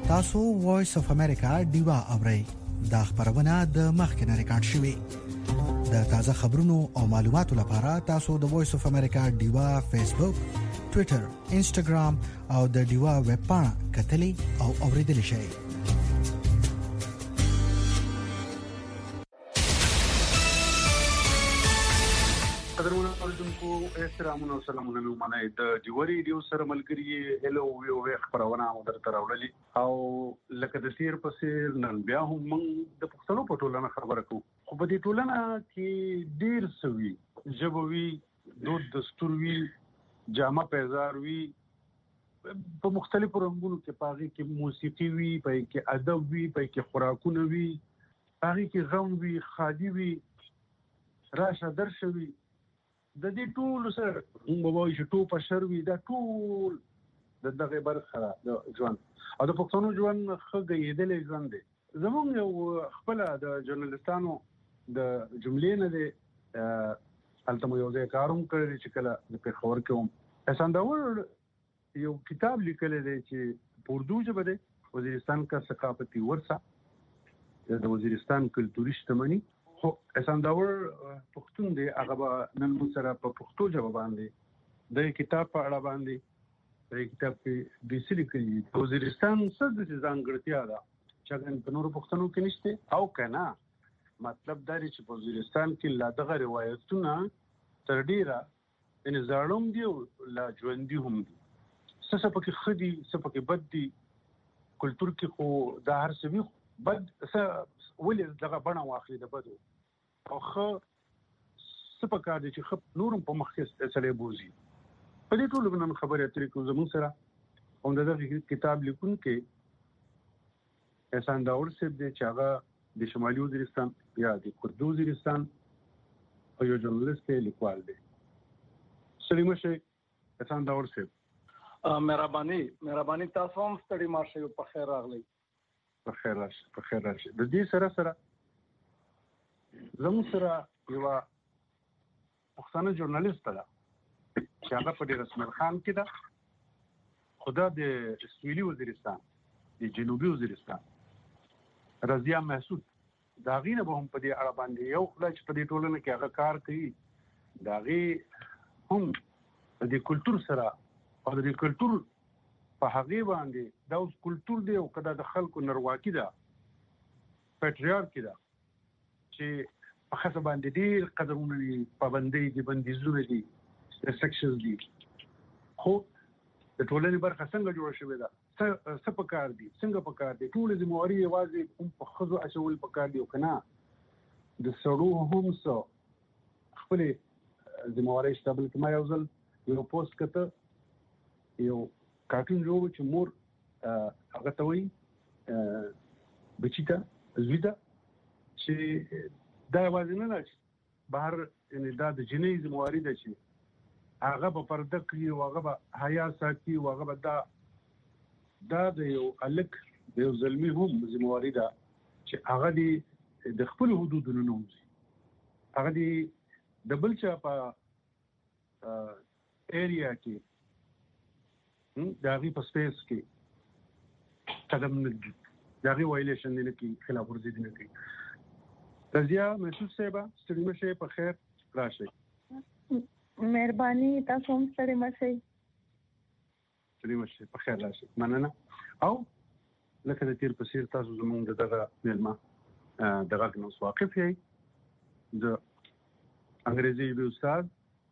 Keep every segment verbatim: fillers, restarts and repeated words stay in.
تاسو وایس اف امریکا دیوا اورئ دا خبرونه د مخکنه ریکارډ شوې د تازه خبرونو او معلوماتو لپاره تاسو د وایس اف امریکا دیوا فیسبوک، ټوئیټر، انسټاګرام او د دیوا ویب پاڼه کتلې او اوریدل شئ. قدرمن اوریدونکو احترامونه او سلامونه منه د دیوري ریډیو سره ملګری هلو یو خبرونه مو درته راوړلې او لکه د تیر پسې نن بیا هم موږ د پښتنو په ټولنه خبره کوو. خو په دې ټولنه کې ډیر سوي ژبوي، دود دستوروي، جامه پیزار وي، په مختلفو رنګونو کې پاغي کې موسیقي وي، پای کې ادب وي، پای کې خوراکونه وي، پاغي کې غم وي، خادي وي، راشه درشوي. د دې ټول سره موږ وایو چې ټوپ شروي دا ټول د دغه برخه د ژوند او د پښتنو ژوند خګېدل ژوند دی. زموږ یو خپل د ژورنالستانو د جملې نه دی التمو یو ځای کاروم کړی چې کله د پیښور کې هم اسانداور یو کتاب لیکل دی چې په اردو ژبه دی، وزیرستان کا ثقافتی ورثه د وزیرستان کلتوري شتمنۍ. خو اسانداور پښتون دی، هغه نن موږ سره په پښتو ژبه باندې د کتاب په اړه باندې د کتاب کې د سلی کې وزیرستان څه د ځانګړتیا ده چې په نورو پښتنو کې نشته او کنه. مطلب دا دی چې په وزیرستان کې لا دغه روایتونه تر ډیره ان زړوم دی او لا ژوندۍ هم دي. څه څه پکې خدي، څه پکې بد دي. کلچر کې خو دا هر څه وي بد څه ولې دغه بڼه واخلي د بدو او خو سپکار دي چې خپ نورم په مخ کې سره بوزي. په دې ټول باندې خبرې اترې کوم زمون سره هم دغه کتاب لیکون کې احسان داور صاحب د چاغه د شمالي وزیرستان یا د کردو وزیرستان او یو ژورنالیست لیکوال دی. سلام شه احسان داور صاحب. مهرباني مهرباني تاسو هم ستړي ماشه په خیر راغلی. په خیر راشه په خیر راشه. د دې سره سره زموږ سره یو پښتانه ژورنالیست ده چې هغه په ډیر اسمر خان کې ده، خدا د سویلي وزیرستان د جنوبي وزیرستان رضیا محسود دا غینه به هم په دې اړه باندې یو خدای چې په دې ټولنه کې هغه کار کوي دا غي هم د کلچر سره او د کلچر په هغه باندې دا اوس کلچر دی او کدا د خلکو نرواکی ده پټریارکی ده چې په خاصه باندې ډیر قدرونه دي، پابندۍ دي، بندیزونه دي، ریسټریکشنز دي. خو د ټولنې برخه څنګه جوړ شوې ده، څه په کار دي، څنګه په کار دي، ټول ذمہواری یوازې هم په خزو اچول په کار دي او کنه د سړو هم څو خپل ذمہواری شته. بلکې ما یو ځل یو پوسټ کته یو کارټون جوړ چې مور هغه ته وایي بچیتا زویدا چې دا یوازې نه ده بهر یعنی دا د جنۍ ذمہواری ده چې هغه په پرده کوي او هغه به حیا ساتي او هغه به دا دا د یو الک د یو ظلمي هم ذمہواری ده چې هغه دی د خپل حدودونو نه وځي، هغه دی د بل چا په ایریا کې داغي په سپیس کې قدم نه دي، داغي وایلیشن نه کوي، خلاف ورزي نه کوي. رضیا محسود صاحب ستړي مشه په خیر راشي. مهرباني تاسو هم ستړي مشه ستړي مشه په خیر راشي. مننه. او لکه د تیر په سیر تاسو زموږ دغه ملما دغه نو واقف یې د انګریزي وی استاد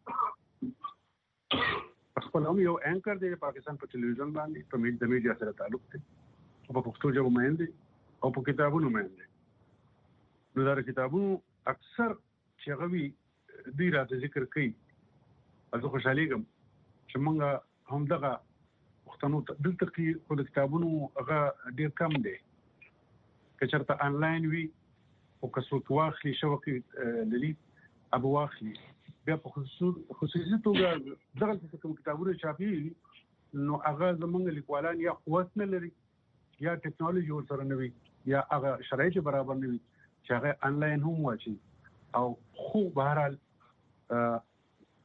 خپل هم یو انکر دی پاکستان په ټلویزیون باندې په میډیا د میډیا سره تعلق دی او په پښتو ژبه باندې دی او په کتابونو باندې دی. نو دا کتابونو اکثر چې غوي دی راته ذکر کوي زه خوشاله یم چې موږ هم دغه پښتنو دلته کې خو د کتابونو هغه ډیر کم دی که چېرته انلاین وي او که څوک واخلي شوکې للی ابو واخلي بیا په خصوصي توګه دغه څه کوم کتابونه چاپي نو هغه زمونږ لیکوالان یا قوت نه لري یا ټیکنالوژي ورسره نه وي یا هغه شرایط برابر نه وي چې هغه انلاین هم واچي او خو بهرحال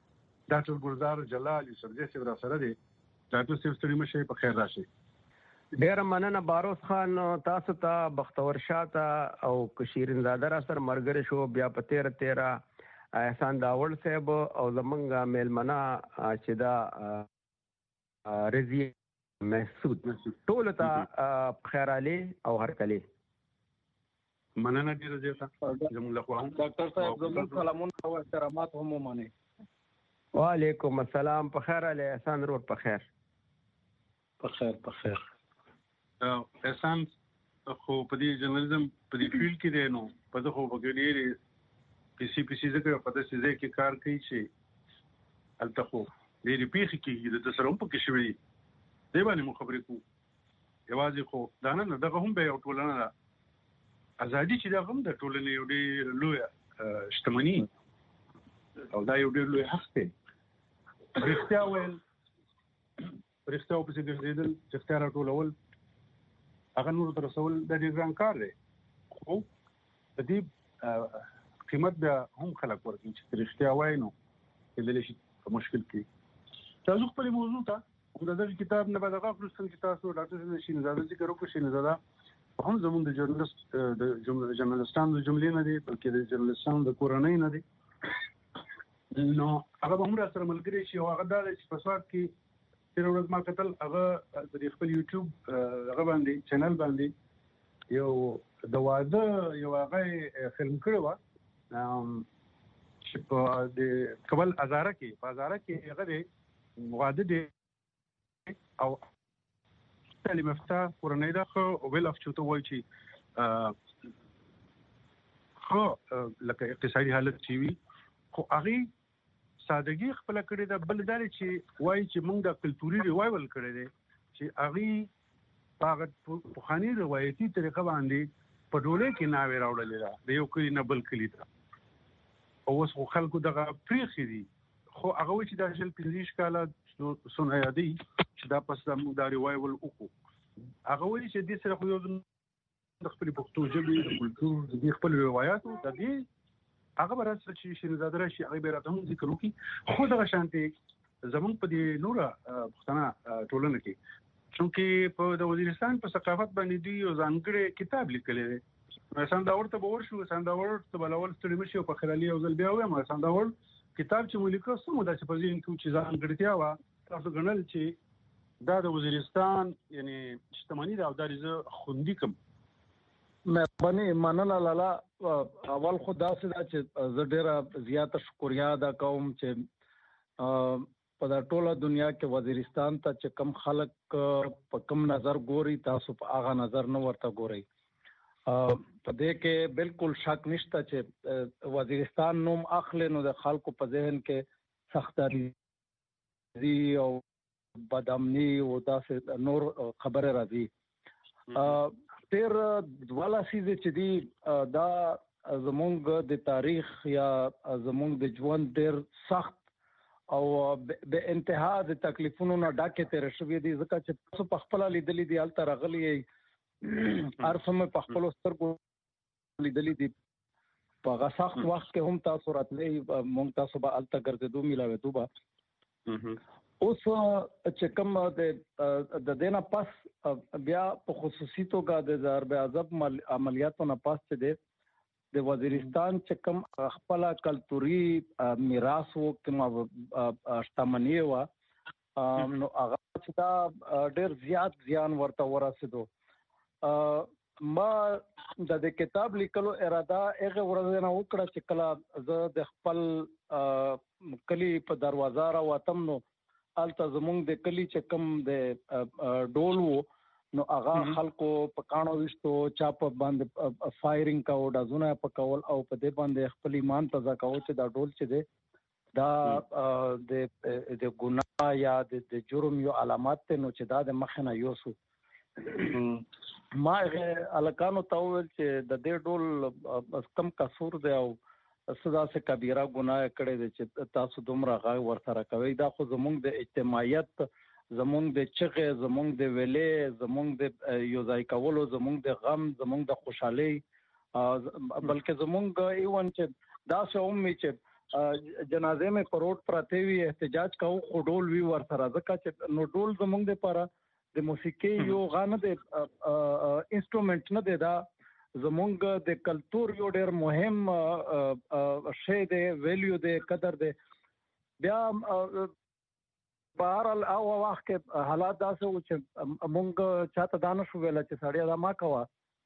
ډاکټر ګلزار جلال سرجه سره سره دی ډاکټر صاحب ستړي مشه په خیر راشي. ډیر مننه باروس خان، تاسو ته بختور شاته او شیرین زاده را سره مرګره شو. بیا په تیر تیر احسان داول صاحب او زمونږ میلمنه چې دا رضی محسود ټول ته خیر علي او هرکلی مننه ډیره زیاته زموږ له خوا. ډاکټر صاحب زموږ سلامونه او احترامات هم ومنئ. وعلیکم السلام. په خیر علي احسان رور په خیر په خیر په خیر. احسان خو په دې جرنالیزم په دې فیلډ کې دی، نو په دغه خو په ډېرې پیسې پیسې ځکه په داسې ځای کې کار کوي چې هلته خو ډېرې پیښې کېږي، د تسره هم پکې شوي دي. دې باندې مو خبرې کوو. یوازې خو دا نه ده، دغه هم به یو ټولنه ده. ازادي چې دا هم د ټولنې یو ډېر لویه شتمني او دا یو ډېر لوی حق دی. رښتیا ویل، رښتیا ورپسې ګرځېدل، رښتیا راټولول، هغه نورو ته رسول د ډېر ګران کار دی. خو د دې قیمت بیا هم خلک ورکوي چې رښتیا وایي، نو کېدلی شي په مشکل کې. تاسو خپلې موضوع ته د دغه کتاب نه به دغه وروسته چې تاسو ډاکټر شیرین زاده ذکر وکړو، شیرین زاده هم زموږ د جرنالست د جرنالستانو د جملې نه دی، بلکې د جرنالستانو د کورنۍ نه دی. نو هغه به هم را سره ملګری شي. او هغه دا دی چې په سوات کې تېره ورځ ما کتل، هغه د خپل یوټیوب هغه باندې چینل باندې یو د واده یو هغه فلم کړی وه چې په د کابل هزاره کې په هزاره کې هغه دی واده دی او تعلیم یافته کورنۍ ده. ښه ویل اف چې ته وایي چې ښه لکه اقتصادي حالت چې وي، خو هغې سادهګي خپل کړی ده. بل دا چې وایي چې موږ د کلتوري ریوایول کړی دی چې هغې په هغه پخواني روایتي طریقه باندې په ډولۍ کې ناوې راوړلې ده، د یو کلي نه بل کلي ته. او اوس خو خلکو دغه پرېښي دي. خو هغه وایي چې دا شل پنځه دېرش کاله سونه یادوي چې دا پس موږ دا ریوایول وکړو. هغه وایي چې دې سره خو یو د خپلې پښتو ژبې د کلتور د دې خپل روایاتو د دې هغه به راسره چې شیرین زاده راشي هغه به راته هم ذکر وکړي. خو دغه شانتې زموږ په دې نوره پښتنه ټولنه کې، چونکې په د وزیرستان په ثقافت باندې دوی یو ځانګړی کتاب لیکلی دی. احسان داور ته به ورشو، احسان داور ته به لاول ستړي مشي او په خیر علي یو ځل بیا ووایم احسان داور کتاب چې مو لیکه څه مو داسې په ذهن کې و چې ځانګړتیا وه تاسو ګڼل چې دا د وزیرستان یعنې شتمني ده او دا زه خوندي کړم؟ مهرباني مننه لالا. اول خو داسې ده چې زه ډېره زیاته شکریا ادا کوم چې په دا ټوله دنیا کې وزیرستان ته چې کم خلک په کم نظر ګوري، تاسو په هغه نظر نه ورته ګورئ. په دې کې بالکل شک نشته چې وزیرستان نوم اخلي نو د خلکو په ذهن کې سختګي او بدامني او داسې نور خبره راځي. تیر دواله سیزه چې دی دا زمونږ د تاریخ یا زمونږ د ژوند ډېر سخت او به انتها د تکلیفونو نه ډکې تیر شوې دي، ځکه چې تاسو په خپل لیدلې دي هلته راغلي ارسم په خپل سترګو لیدلې دي. په هغه سخت وخت کې هم تاسو راتلئ، مونږ تاسو به هلته ګرځېدو میلاوېدو به. اوس چې کوم د دې نه پس بیا په خصوصي توګه د ضرب عذاب عملیاتو نه پس چې دی د وزیرستان چې کوم خپل کلتوري میراث و کوم شتمني وه نو هغه چې دا ډېر زیات زیان ورته ورسېدو. ما د دې کتاب لیکلو اراده هغه ورځ نه وکړه چې کله زه د خپل کلي په دروازه راوتم نو هلته زمونږ د کلي چې کوم د ډول و نو هغه خلکو په کاڼو ویشتو، چا په باندې فایرینګ کوو، ډزونه یې پکول او په دې باندې خپل ایمان تازه کوو چې دا ډول چې دی دا د ګناه یا د جرم یو علامات دی، نو چې دا د مخې نه یوسو. ما هغه هلکانو ته وویل چې د دې ډول کم قصور دی او څه داسې کبیره ګناه کړې ده چې تاسو دومره غږ ورسره کوئ. دا خو زمونږ د اجتماعیت، زمونږ د چغې، زمونږ د ویلې، زمونږ د یو ځای کولو، زمونږ د غم، زمونږ د خوشحالۍ، بلکې زمونږ ایون چې داسې هم وي چې جنازې مې په روډ پراته وي، احتجاج کوو خو ډول وي ورسره، ځکه چې نو ډول زمونږ دپاره د موسیقي یو غانه د انسټرومنټ نه دی، دا زمونږ د کلچر یو ډېر مهم شی دی، ویلیو دی، قدر دی. بیا بهرحال او وخت کې حالات داسې و چې مونږ چاته دا نه شو ویلی چې سړی دا ما کوه،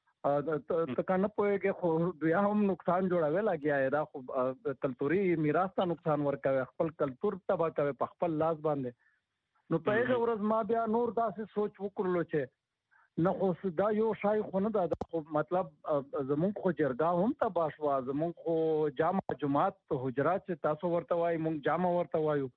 ته که نه پوهېږې خو بیا هم نقصان جوړوي لګیا یې. دا خو کلتوري میراث ته نقصان ورکوي، خپل کلتور تباه کوي په خپل لاس باندې. نو په هغه ورځ ما بیا نور داسې سوچ وکړلو چې نه خو دا یو شای خو نه ده، خو مطلب زمونږ خو جرګه هم تباه شوه، زمونږ خو جامع جماعت حجرات چې تاسو ورته وایي مونږ جامع ورته وایو،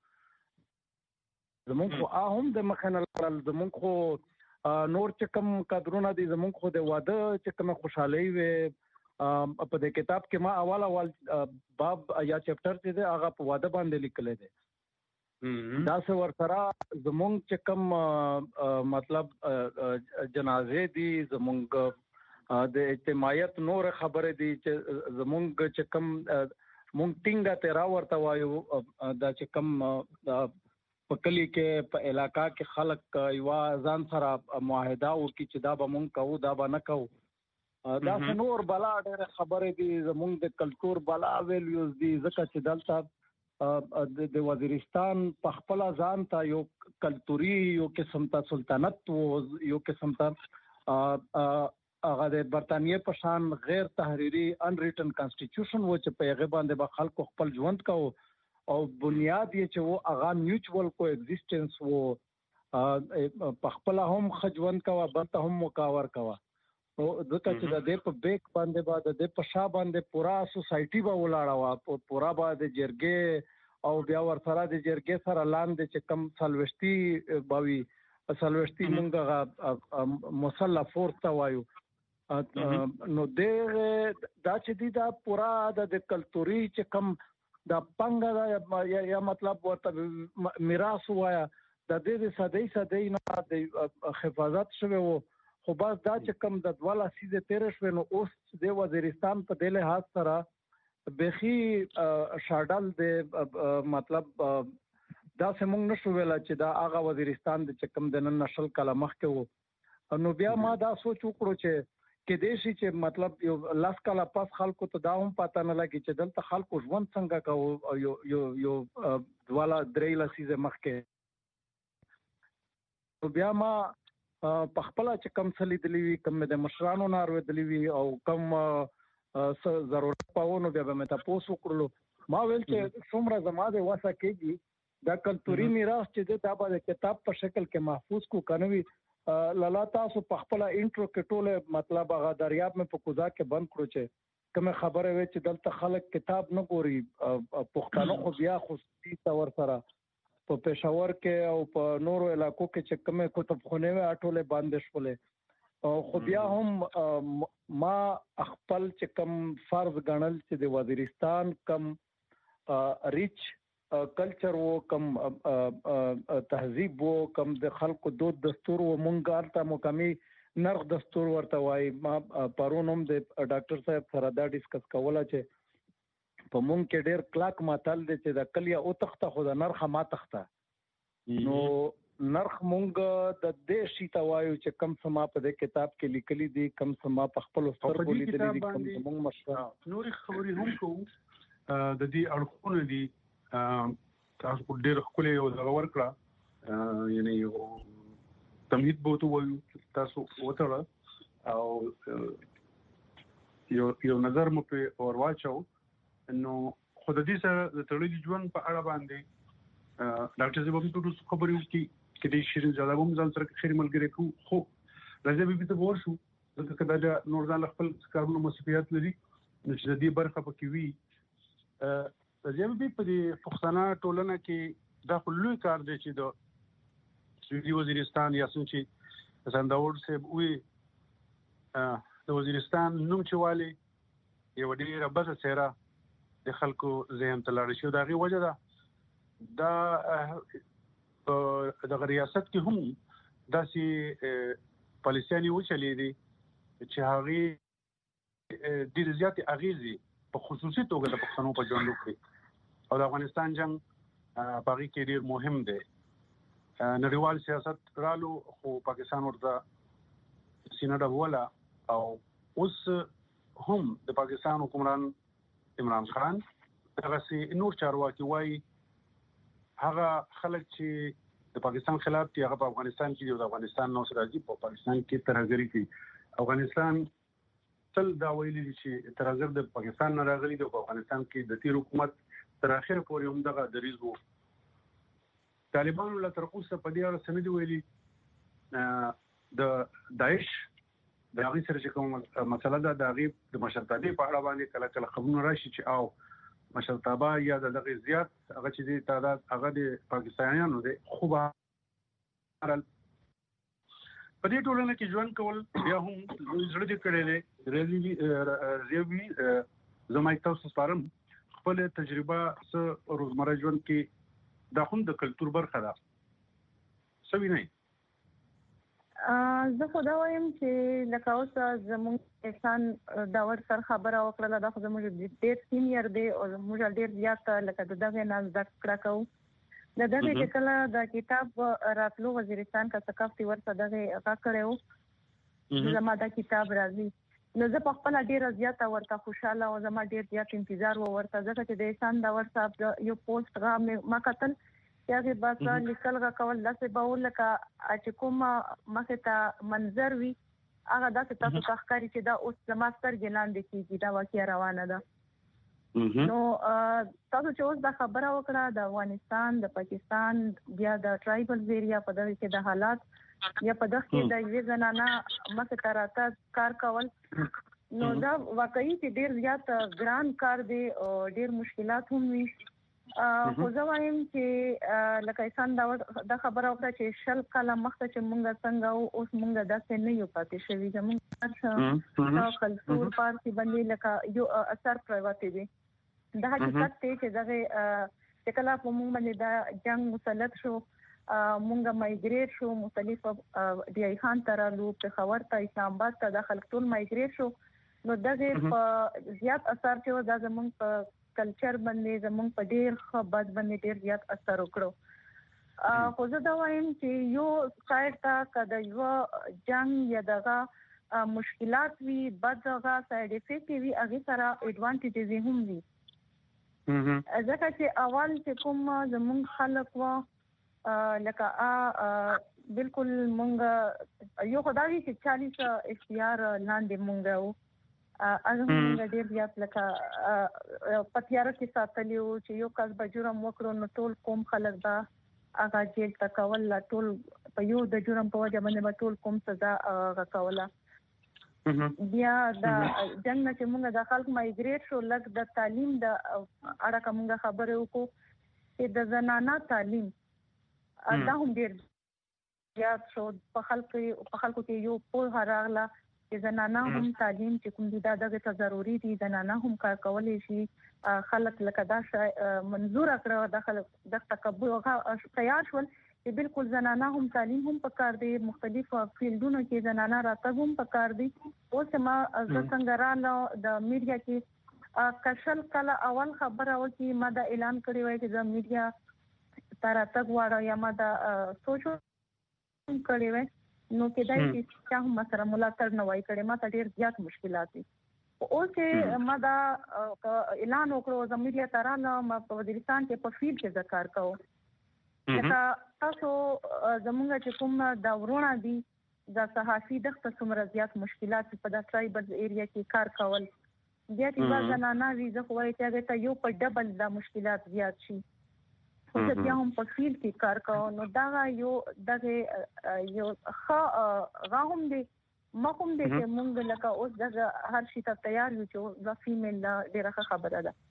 زمونږ خو هم د مخه نه لرل، زمونږ خو نور چې کوم قدرونه دي، زمونږ خو د واده چې کومه خوشحالي وي. په دې کتاب کې ما اول اول باب یا چپټر چې دی هغه په واده باندې لیکلی دی. دا څه ورسره زمونږ چې کوم مطلب جنازې دي، زمونږ د اجتماعیت نور خبرې دي چې زمونږ چې کوم مونږ ټینګه تیرا ورته وایو، دا چې کوم په کلی کې په علاقه کې خلک یو ځان سره معاهده وکړي چې دا به مونږ کوو دا به نه کوو. دا نور بلا ډېرې خبرې دي، زمونږ د کلچر بلا ویلیوز دي، ځکه چې دلته د وزیرستان په خپله ځان ته یو کلتوري یو قسم ته سلطنت و، یو قسم ته هغه د برطانیې په شان غیر تحریري ان ریټن کانسټیټیوشن و چې په هغې باندې به خلکو خپل ژوند کوو، او بنیاد یې چې و هغه میوچوال کو ایگزیسټنس و، په خپله هم ښه ژوند کوه، بل ته هم مکاور کوه. ځکه چې د دې په بیک باندې به د دې په شا باندې پوره سوسایټي به ولاړه وه، پوره به د جرګې او بیا ورسره د جرګې سره لاندې چې کوم څلوېښتي به وي، څلوېښتي مونږ هغه مسلح فورس ته وایو. نو دغه دا چې دي دا پوره د کلتوري چې کوم دا پنګه دا یا مطلب ورته میراث وایا د دې د صدۍ صدۍ نه د حفاظت شوی وو. خو بس دا چې کوم د دوه لسیزې تېرې شوې نو اوس د وزیرستان په دې لحاظ سره بیخي شاډل د مطلب داسې مونږ نه شو ویلی چې دا هغه وزیرستان د چې کوم د نن شل کاله مخکې و. نو بیا ما دا سوچ وکړو چې کېدای شي چې مطلب یو لس کاله پس خلکو ته دا هم پته نه لګي چې دلته خلکو ژوند څنګه کوو، یو یو یو دوه درې لسیزې مخکې. نو بیا ما په خپله چې کوم څه لیدلي وي، کوم د مشرانو نه اورېدلي وي او کوم څه ضرورت پاو، نو بیا به مې تپوس وکړلو. ما ویل چې څومره زما د وسه کېږي دا کلتوري میراث چې دی دا به د کتاب په شکل کې محفوظ کو که نه وي. لالا تاسو په خپله انټرو کې ټوله مطلب هغه دریاب مې په کوزا کې بند کړو چې کومې خبرې وې چې دلته خلک کتاب نه ګوري. پښتانه خو بیا خصوصي ته ورسره په پېښور کې او په نورو علاقو کې چې کومې کتابخونې وې ټولې بندې شولې. خو بیا هم ما خپل چې کوم فرض ګڼل چې د وزیرستان کم ریچ کلچر وو، کم تهذیب وو، کم د خلکو دود دستور وو، مونږ هلته مقامي نرخ دستور ورته وایي. ما پرون هم د ډاکټر صاحب سره دا ډسکس کوله چې په مونږ کې ډېر کلاک متل دی چې د کلیه وتښته خو د نرخه ما تښته. نو نرخ مونږ د دې شي ته وایو چې کم څه ما په دې کتاب کې لیکلي دي، کم څه ما په خپلو سترګو لیدلي دي، کم څه مونږ مشوره نورې خبرې هم کوو. د دې اړخونه دي تاسو په ډېر ښکلې یو دغه ورکړه، یعنې یو تمهید به ورته ووایو تاسو وتړه او یو یو نظر مو پرې ور واچو. نو خو د دې سره د تړلي ژوند په اړه باندې ډاکټر صاحب هم ټول خبرې وکړي چې د شیرین زاده هم ځان سره خیر ملګری کو. خو راځي به ته ورشو ځکه که دا نور ځان خپل کارونو مسؤلیت لري نو چې د دې برخه پکې وي. راځي به په دې پښتانه ټولنه کې دا خو لوی کار دی چې د سویلي وزیرستان یا څنګه چې زنداور صاحب وي د وزیرستان نوم چې والي یو ډېره بده څېره د خلکو ذهن ته لاړه شي. د هغې وجه ده دا په دغه ریاست کې هم داسې پالیسیانې وچلېدې چې هغې ډېرې زیاتې اغېزې په خصوصي توګه د پښتنو په ژوند وکړي او د افغانستان جنګ په هغې کې ډېر مهم دی. نړیوال سیاست رالو خو پاکستان ورته سینه ډبوله او اوس هم د پاکستان حکمران عمران خان هغه سي نور چارواکي وایي هغه خلک چې د پاکستان خلاف دي هغه په افغانستان کې د افغانستان نو سره دي په پاکستان کې ترهګری کوي افغانستان تل دا ویلي چې ترهګر د پاکستان نه راغلي د افغانستان کې د تیر حکومت تر اخر پورې هم دغه دریځ وو طالبانو لا تر اوسه په دې اړه سند ویلي د داعش د هغه سره چې کوم مسله ده د هغه د مشرتابه په اړه باندې کله کله خبرونه راشي چې او مشرتابه یا دغه زیات هغه چې د تعداد هغه د پاکستانیانو د خوبه په دې ټولنه کې ژوند کول بیا هم زړه دې کړي ریوي زمای تاسو سپارم خپل تجربه س روزمره ژوند کې د هم د کلچر برخه ده سوي نه زه خو دا وایم چې لکه اوس زموږ انسان دا ور سره خبره وکړه دا خو زموږ ډېر سینیئر دی او موږ ډېر زیات لکه دغه نه ذکر کړو د دغه چې کله د کتاب راتلو وزیرستان کا ثقافتي ورته دغه هغه کړو زما دا کتاب راځي نو زه په خپل ډیر زیات ورته خوشاله او زما ډیر زیات انتظار و ورته ځکه چې د انسان دا ورته یو پوسټ غا ما کتل چې هغه باسه لیکل غا کول داسې به لکه چې کوم مخه ته منظر وي هغه داسې تاسو ښکاری چې دا اوس زما سترګې لاندې کیږي دا واقعیا روانه ده نو تاسو چې اوس دا خبره وکړه د افغانستان د پاکستان بیا د ټرایبل ایریا په دغه کې د حالات یا په دغه کې د یوې زنانه مخه تراته کار کول نو دا واقعي چې ډیر زیات ګران کار دی او ډیر مشکلات هم وي خو زه وایم چې لکه انسان دا د خبره وکړه چې شل کاله مخکې چې مونږ څنګه اوس مونږ داسې نه یو پاتې شوي زموږ څه کلچر پارتي باندې لکه یو اثر پرواتي دی دا حقیقت دی چې دغه چې کله په مونږ باندې دا جنگ مسلط شو مونږه مایګریټ شو مختلف دی خان ترالو په خبر ته اسلام آباد ته داخل ټول مایګریټ شو نو دغه په زیات اثر چې دا زموږ په کلچر باندې زموږ په ډیر خبرت باندې ډیر زیات اثر وکړو خو زه دا وایم چې یو سایډ تا کده یو جنگ یا دغه مشکلات وی بد دغه سایډ افیکټ وی هغه سره ایڈوانټیجز هم وي ځکه چې اول چې کوم زموږ خلک وا لکه ا بالکل مونږ یو خدای چې چالیس اختیار لاندې مونږ وو اغه مونږ ډیر زیات لکه پتیار کې ساتلیو چې یو کس به جرم وکړو نو ټول کوم خلک دا هغه جیل تکول لا ټول په یو د جرم په وجه باندې به ټول کوم سزا هغه کوله بیا دا جنگ نه چې مونږ د خلک مایګریټ شو لګ د تعلیم د اړه کومه خبره وکړو چې د زنانه تعلیم دا هم ډیر زیات شو په خلکو په خلکو کې یو په هراغله چې زنانه هم تعلیم چې کوم دي دا دغه ضروري دي زنانه هم کار کولای شي خلک لکه دا منظور کړو د خلک د تکبر تیار شول چې بالکل زنانه هم تعلیم هم پکار دي مختلف فیلډونو کې زنانه راتګ هم پکار دي اوس ما څنګه رانه د میډیا کې کشل کله اول خبره و چې ما دا اعلان کړی وای چې د میډیا تراتګ واړه یا ما دا سوچو کړی وای نو کې دا چې هم سره ملاقات نه وای کړي ما ته ډیر زیات مشکلات دي او چې ما دا اعلان وکړو د میډیا ترانه ما په وزیرستان کې په فیلډ کې ذکر کوم چې تاسو زمونږ چې کوم دا ورونه دي د صحافي دغه څومره زیات مشکلات په د ټرایبل ایریا کې کار کول بیا چې زنانه ویزه خوای چې دا یو په ډبل د مشکلات زیات شي خو چې بیا هم په فیلډ کې کار کوو نو دا یو دغه یو ښه غاهم دی مخم دې چې مونږ لکه اوس دغه هر شي ته تیار یو چې د فیمیل ډیره خبره ده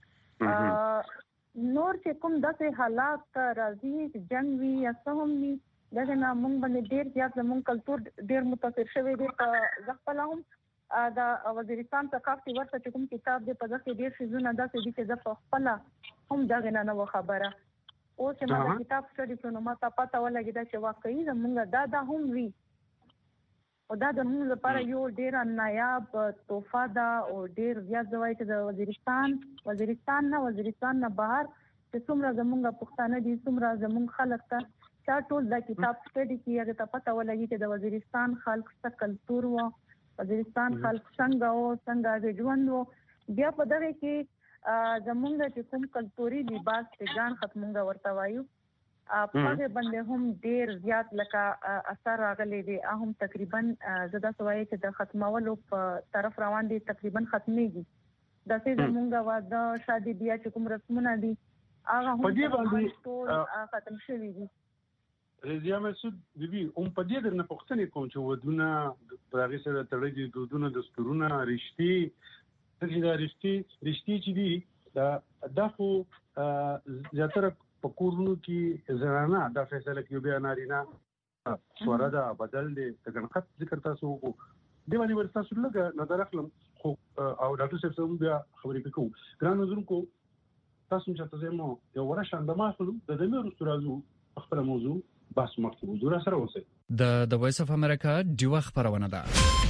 نور چې کوم دغه حالات راځي چې جنگ وی یا څه هم وي دغه نه مونږ باندې ډیر زیات زموږ کلچر ډیر متاثر شوی دی په ځخپل هم دا وزیرستان ثقافتي ورته چې کوم کتاب دی په دغه ډیر شیزونه داسې دي چې د خپل هم دغه نه نو خبره او چې ما د کتاب سټډي کړو نو ما ته پته ولګیدا چې واقعي زموږ دا دا هم وی او دا د موږ لپاره یو ډیر نایاب تحفه ده او ډیر زیات ځوای چې د وزیرستان وزیرستان نه وزیرستان نه بهر چې څومره زموږ پښتانه دي څومره زموږ خلک ته چا ټول د کتاب سټډي کې هغه ته پته ولګي چې د وزیرستان خلک څه کلچر وو، وزیرستان خلک څنګه وو، څنګه ژوند وو. بیا په دغه کې زمونږ چې کوم کلچوري لباس ته ځان ختمونګه ورته وایو په هغه باندې هم ډیر زیات لکه اثر راغلي دي. هم تقریبا زدا سوای چې د ختمولو په طرف روان دي، تقریبا ختميږي. د څه زمونږ واده شادي بیا چې کوم رسمونه دي هغه هم په دې باندې ټول ختم شوي دي. رضیا مسعود بیبي هم په دې درنه پوښتنه کوم چې ودونه په هغه سره تړلي دودونه دستورونه رښتې چې دا رښتې رښتې چې دي دا د خو زیاتره په کورونو کې زنانه دا فیصله کوي بیا نارینه سوره دا بدل دي څنګه خط ذکر تاسو کو دی باندې ورته تاسو لګه نظر اخلم خو او ډاکټر صاحب سم بیا خبرې وکړو. ګران نظرونکو تاسو چې تاسو مو یو ورشه اندما خلو د دمه رستورازو خپل موضوع بس مکتوب زورا سره اوسه د د وایس اف امریکا ډیو خبرونه ده.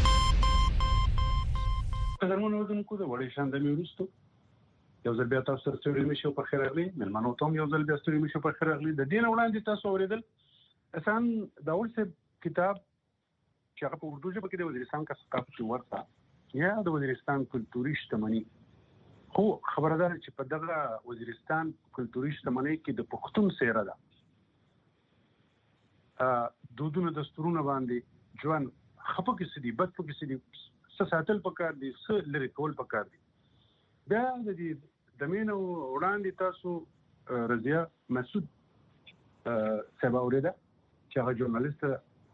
قدرمنو دونکو د وړي شان د میورستو یو ځل بیا تاسو سره چورې مشو په خیر اغلی ملمنو ته یو ځل بیا ستوري مشو په خیر اغلی. د دین وړاندې تاسو اوریدل اسان داول سے کتاب چې هغه په اردو ژبه کې د وزیرستان کا ثقافت ورته یا د وزیرستان کلتوري شتمنۍ خو خبردار چې په دغه وزیرستان کلتوري شتمنۍ کې د پښتون سیره ده دودونه دستورونه باندې ځوان خپه کې سدي بد په کې سدي ساتل پکار دي څه لري کول پکار دي. بیا د دې د مینو وړاندې تاسو رضیا مسعود سبا اوریدا چې هغه ژورنالیست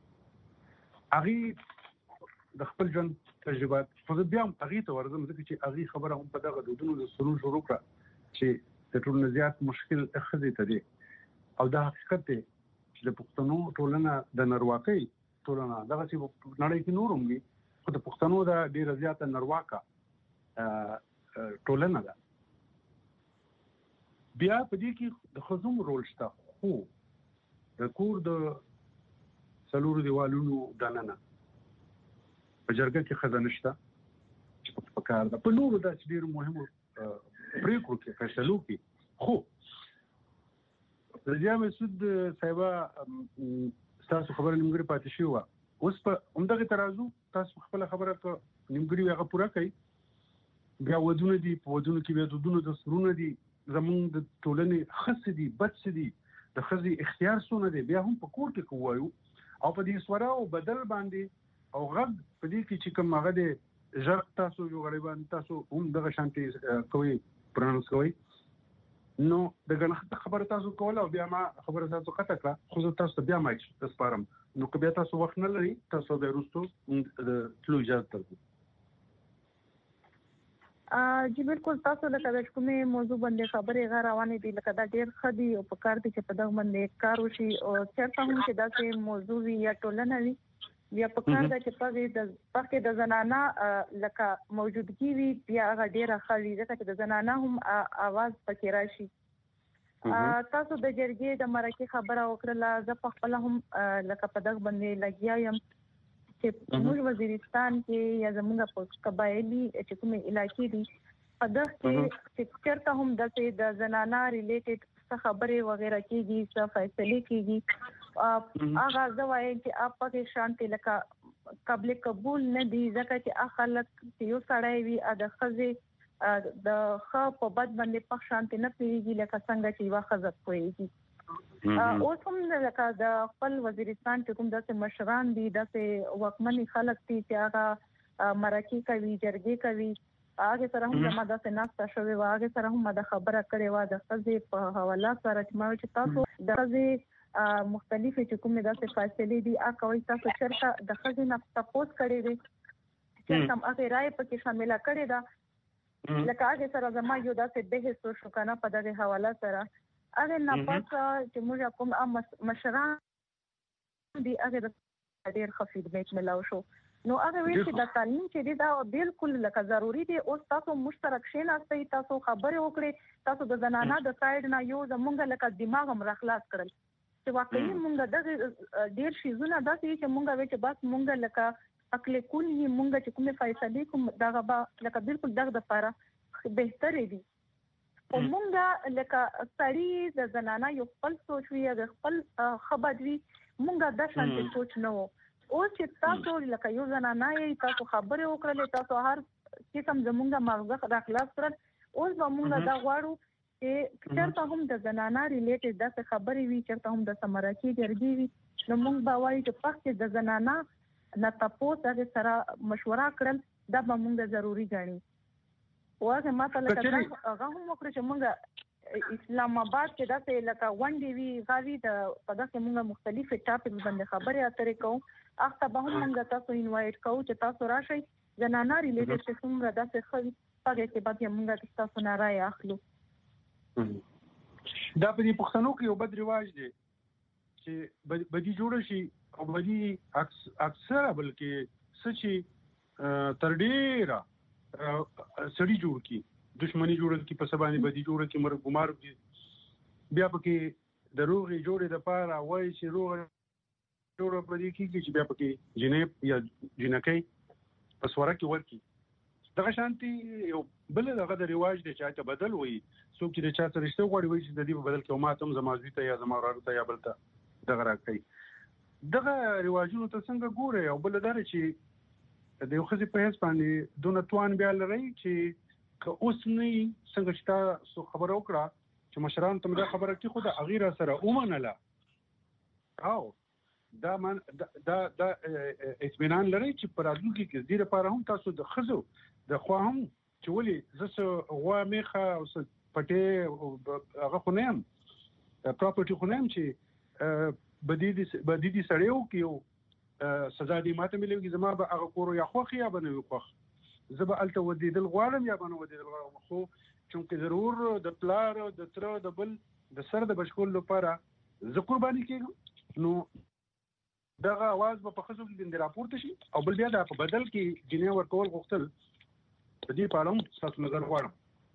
هغه د خپل ژوند تجربات په بیا هم هغه ته ورزم ځکه چې هغه خبره هم په دغه دودونو دستورونو شروع کړه چې د ټول نزيات مشکل اخذ ته دي او دا حقیقت دی چې د پښتنو ټولنه د نرواکۍ ټولنه دغه چې نړۍ کې نور هم دي خو د پښتنو د ډیره زیاته نرواکا ټولنه ده. بیا په دې کې د خزوم رول شته خو د کور د څلورو دیوالونو دننه په جرګه کې خزانه شته چې په کار ده په نورو د ډیرو مهمو پریکړو کې فیصلو کې خو رضیا مسعود صاحب تاسو خبره نیمګړې پاتې شو اوس په همدغه ترازو تاسو خپل خبره ک نیمګړې هغه پوره کړئ. بیا ودونه دي په ودونه کې بیا دودونه د سرونه دي زمونږ د ټولنې خص دي بد دي د خزي اختیار سونه دي بیا هم په کور کې کوایو او په دې سوره او بدل باندې او غږ په دې کې چې کوم هغه د ژغ تاسو جو غریبان تاسو هم دغه شانتي کوي پرانس کوي نو د غنخت خبره تاسو کوله او بیا ما خبره تاسو قطع کړه خو تاسو بیا ما چې تاسو نو که بیا تاسو وخت نه لري تاسو به وروستو د تلو اجازه درکړئ. ا جی بالکل تاسو لکه د کومه موضوع باندې خبرې غا روانې دي لکه دا ډیر خدي او په کار دي چې په دغه باندې کار وشي او چېرته هم چې دا څه موضوع یا ټولنه وي بیا په کار دا چې په د پخې د زنانه لکه موجودګي وي بیا هغه ډیره خالي ده چې د زنانه هم आवाज پکې راشي. تاسو د جرګې د مرکه خبره وکړه زه په خپل هم لکه په دغه باندې لګیا یم چې موږ وزیرستان کې یا زموږ په قبایلی چې کومه علاقې دي په دغه کې چې چېرته هم د زنانه ریلیټډ څه خبرې وغیرہ کېږي څه فیصله کېږي هغه ځوای چې اپ په شانتي لکه قبل قبول نه دي ځکه چې اخلک چې یو سړی وي د خزي د خ په بد باندې په شانتي نه پیږي لکه څنګه چې وا خزت کوي. اوس هم لکه د خپل وزیرستان چې کوم داسې مشران دي داسې وکمني خلک دي چې هغه مرکه کوي جرګې کوي هغه سره هم زما داسې ناسته شوی و هغه سره هم د خبره کړې و د خزي په حواله سره چې ما چې تاسو د خزي مختلفه چې کومه داسې فاصله دي ا کوي تاسو چرته د خزي نه تاسو کړی دي چې کوم هغه راي پکې شامل کړی دا لکه هغه سره زما یو داسې بحث وشو کنه په دغه حواله سره هغه نه پاتہ چې موږ کوم مشران دي هغه ډېر خفيد بیت ملاو شو نو هغه وی چې د تعلیم چې دا بالکل لکه ضروری دی او تاسو مشترک شین استئ تاسو خبرې وکړي تاسو د زنانه د سایډ نه یو زمونږ لکه دماغ هم راخلاص کړل چې واقعي مونږ دغه ډېر شیزونه داسې چې مونږ وی چې بس مونږ لکه عقل کلی مونږ چې کومه فیصله کوم دغه با لکه بالکل دغه لپاره بهتر دی او مونږه لکه سړی د زنانه یو خپل سوچ وی د خپل خبر وی مونږه د شانتي سوچ نه وو او چې تاسو لکه یو زنانه یې تاسو خبره وکړلې تاسو هر قسم زمونږه مغزه راخلاص کړل اوس به مونږه دا غواړو چې چېرته هم د زنانه ریلیټډ د خبرې وی چېرته هم د سمراکي جرګي وی نو مونږ به وایو چې پخته د زنانه نه تاسو سره مشوره کړل دا به مونږ ضروری ګڼي واغه ماته لکه هغه هم وکړي چې مونږ اسلام آباد کې داسې لکه ونډي وی غوي د په داسې مونږ مختلفه ټاپک باندې خبرې اترې کوو اخته به هم مونږ تاسو انوایټ کوو چې تاسو راشئ زنانه ریلیټډ چې څومره داسې خو پاره کې به مونږ تاسو نه راي اخلو دا په دې پښتنو کې یو بد رواج دی چې بدی جوړ شي او بدی اکثره بلکې سچي تر ډیره سړی جوړ کی دښمنی جوړ کی په سبانه بدی جوړ کی مرګ ګمار کی بیا پکې د روغي جوړې د پاره وای چې روغ جوړ په دې کې چې بیا پکې جنې یا جنکې پسوره کې ورکی دغه شانتي یو بل دغه د رواج دی چې ته بدل وي څوک چې چا سره رښتیا غواړي وي چې د دې په بدل کې ماتم زمازوي ته یا زماورانو ته یا بلته دغه راکړي دغه رواجونو ته څنګه ګوري او بل دره چې د یو خزي په هیڅ باندې دونه توان بیا لري چې که اوس نه څنګه چې تاسو خبر وکړه چې مشران ته دا خبره کې خو د اغیره سره ومنله او دا من دا دا اطمینان لري چې پر راتلونکي کې زیره لپاره هم تاسو د خزو د خو هم چې ولي زسه غوا میخه او پټه هغه خو نه هم پراپرټي خو نه هم چې بدیدي بدیدي سړیو کې سزا دی ماته مليږي زما به هغه کورو یا خوخي یا بنوي خوخ زبا الته ودیدل غواړم یا بنو ودیدل غواړم خو چونکه ضرور د پلار د تر د بل د سر د بشکول لپاره ز قرباني کېږم نو دغه आवाज په خصوص کې د راپورته شي او بل بیا د بدل کې جنې ورکول غوښتل په دې پالم تاسو نظر غواړم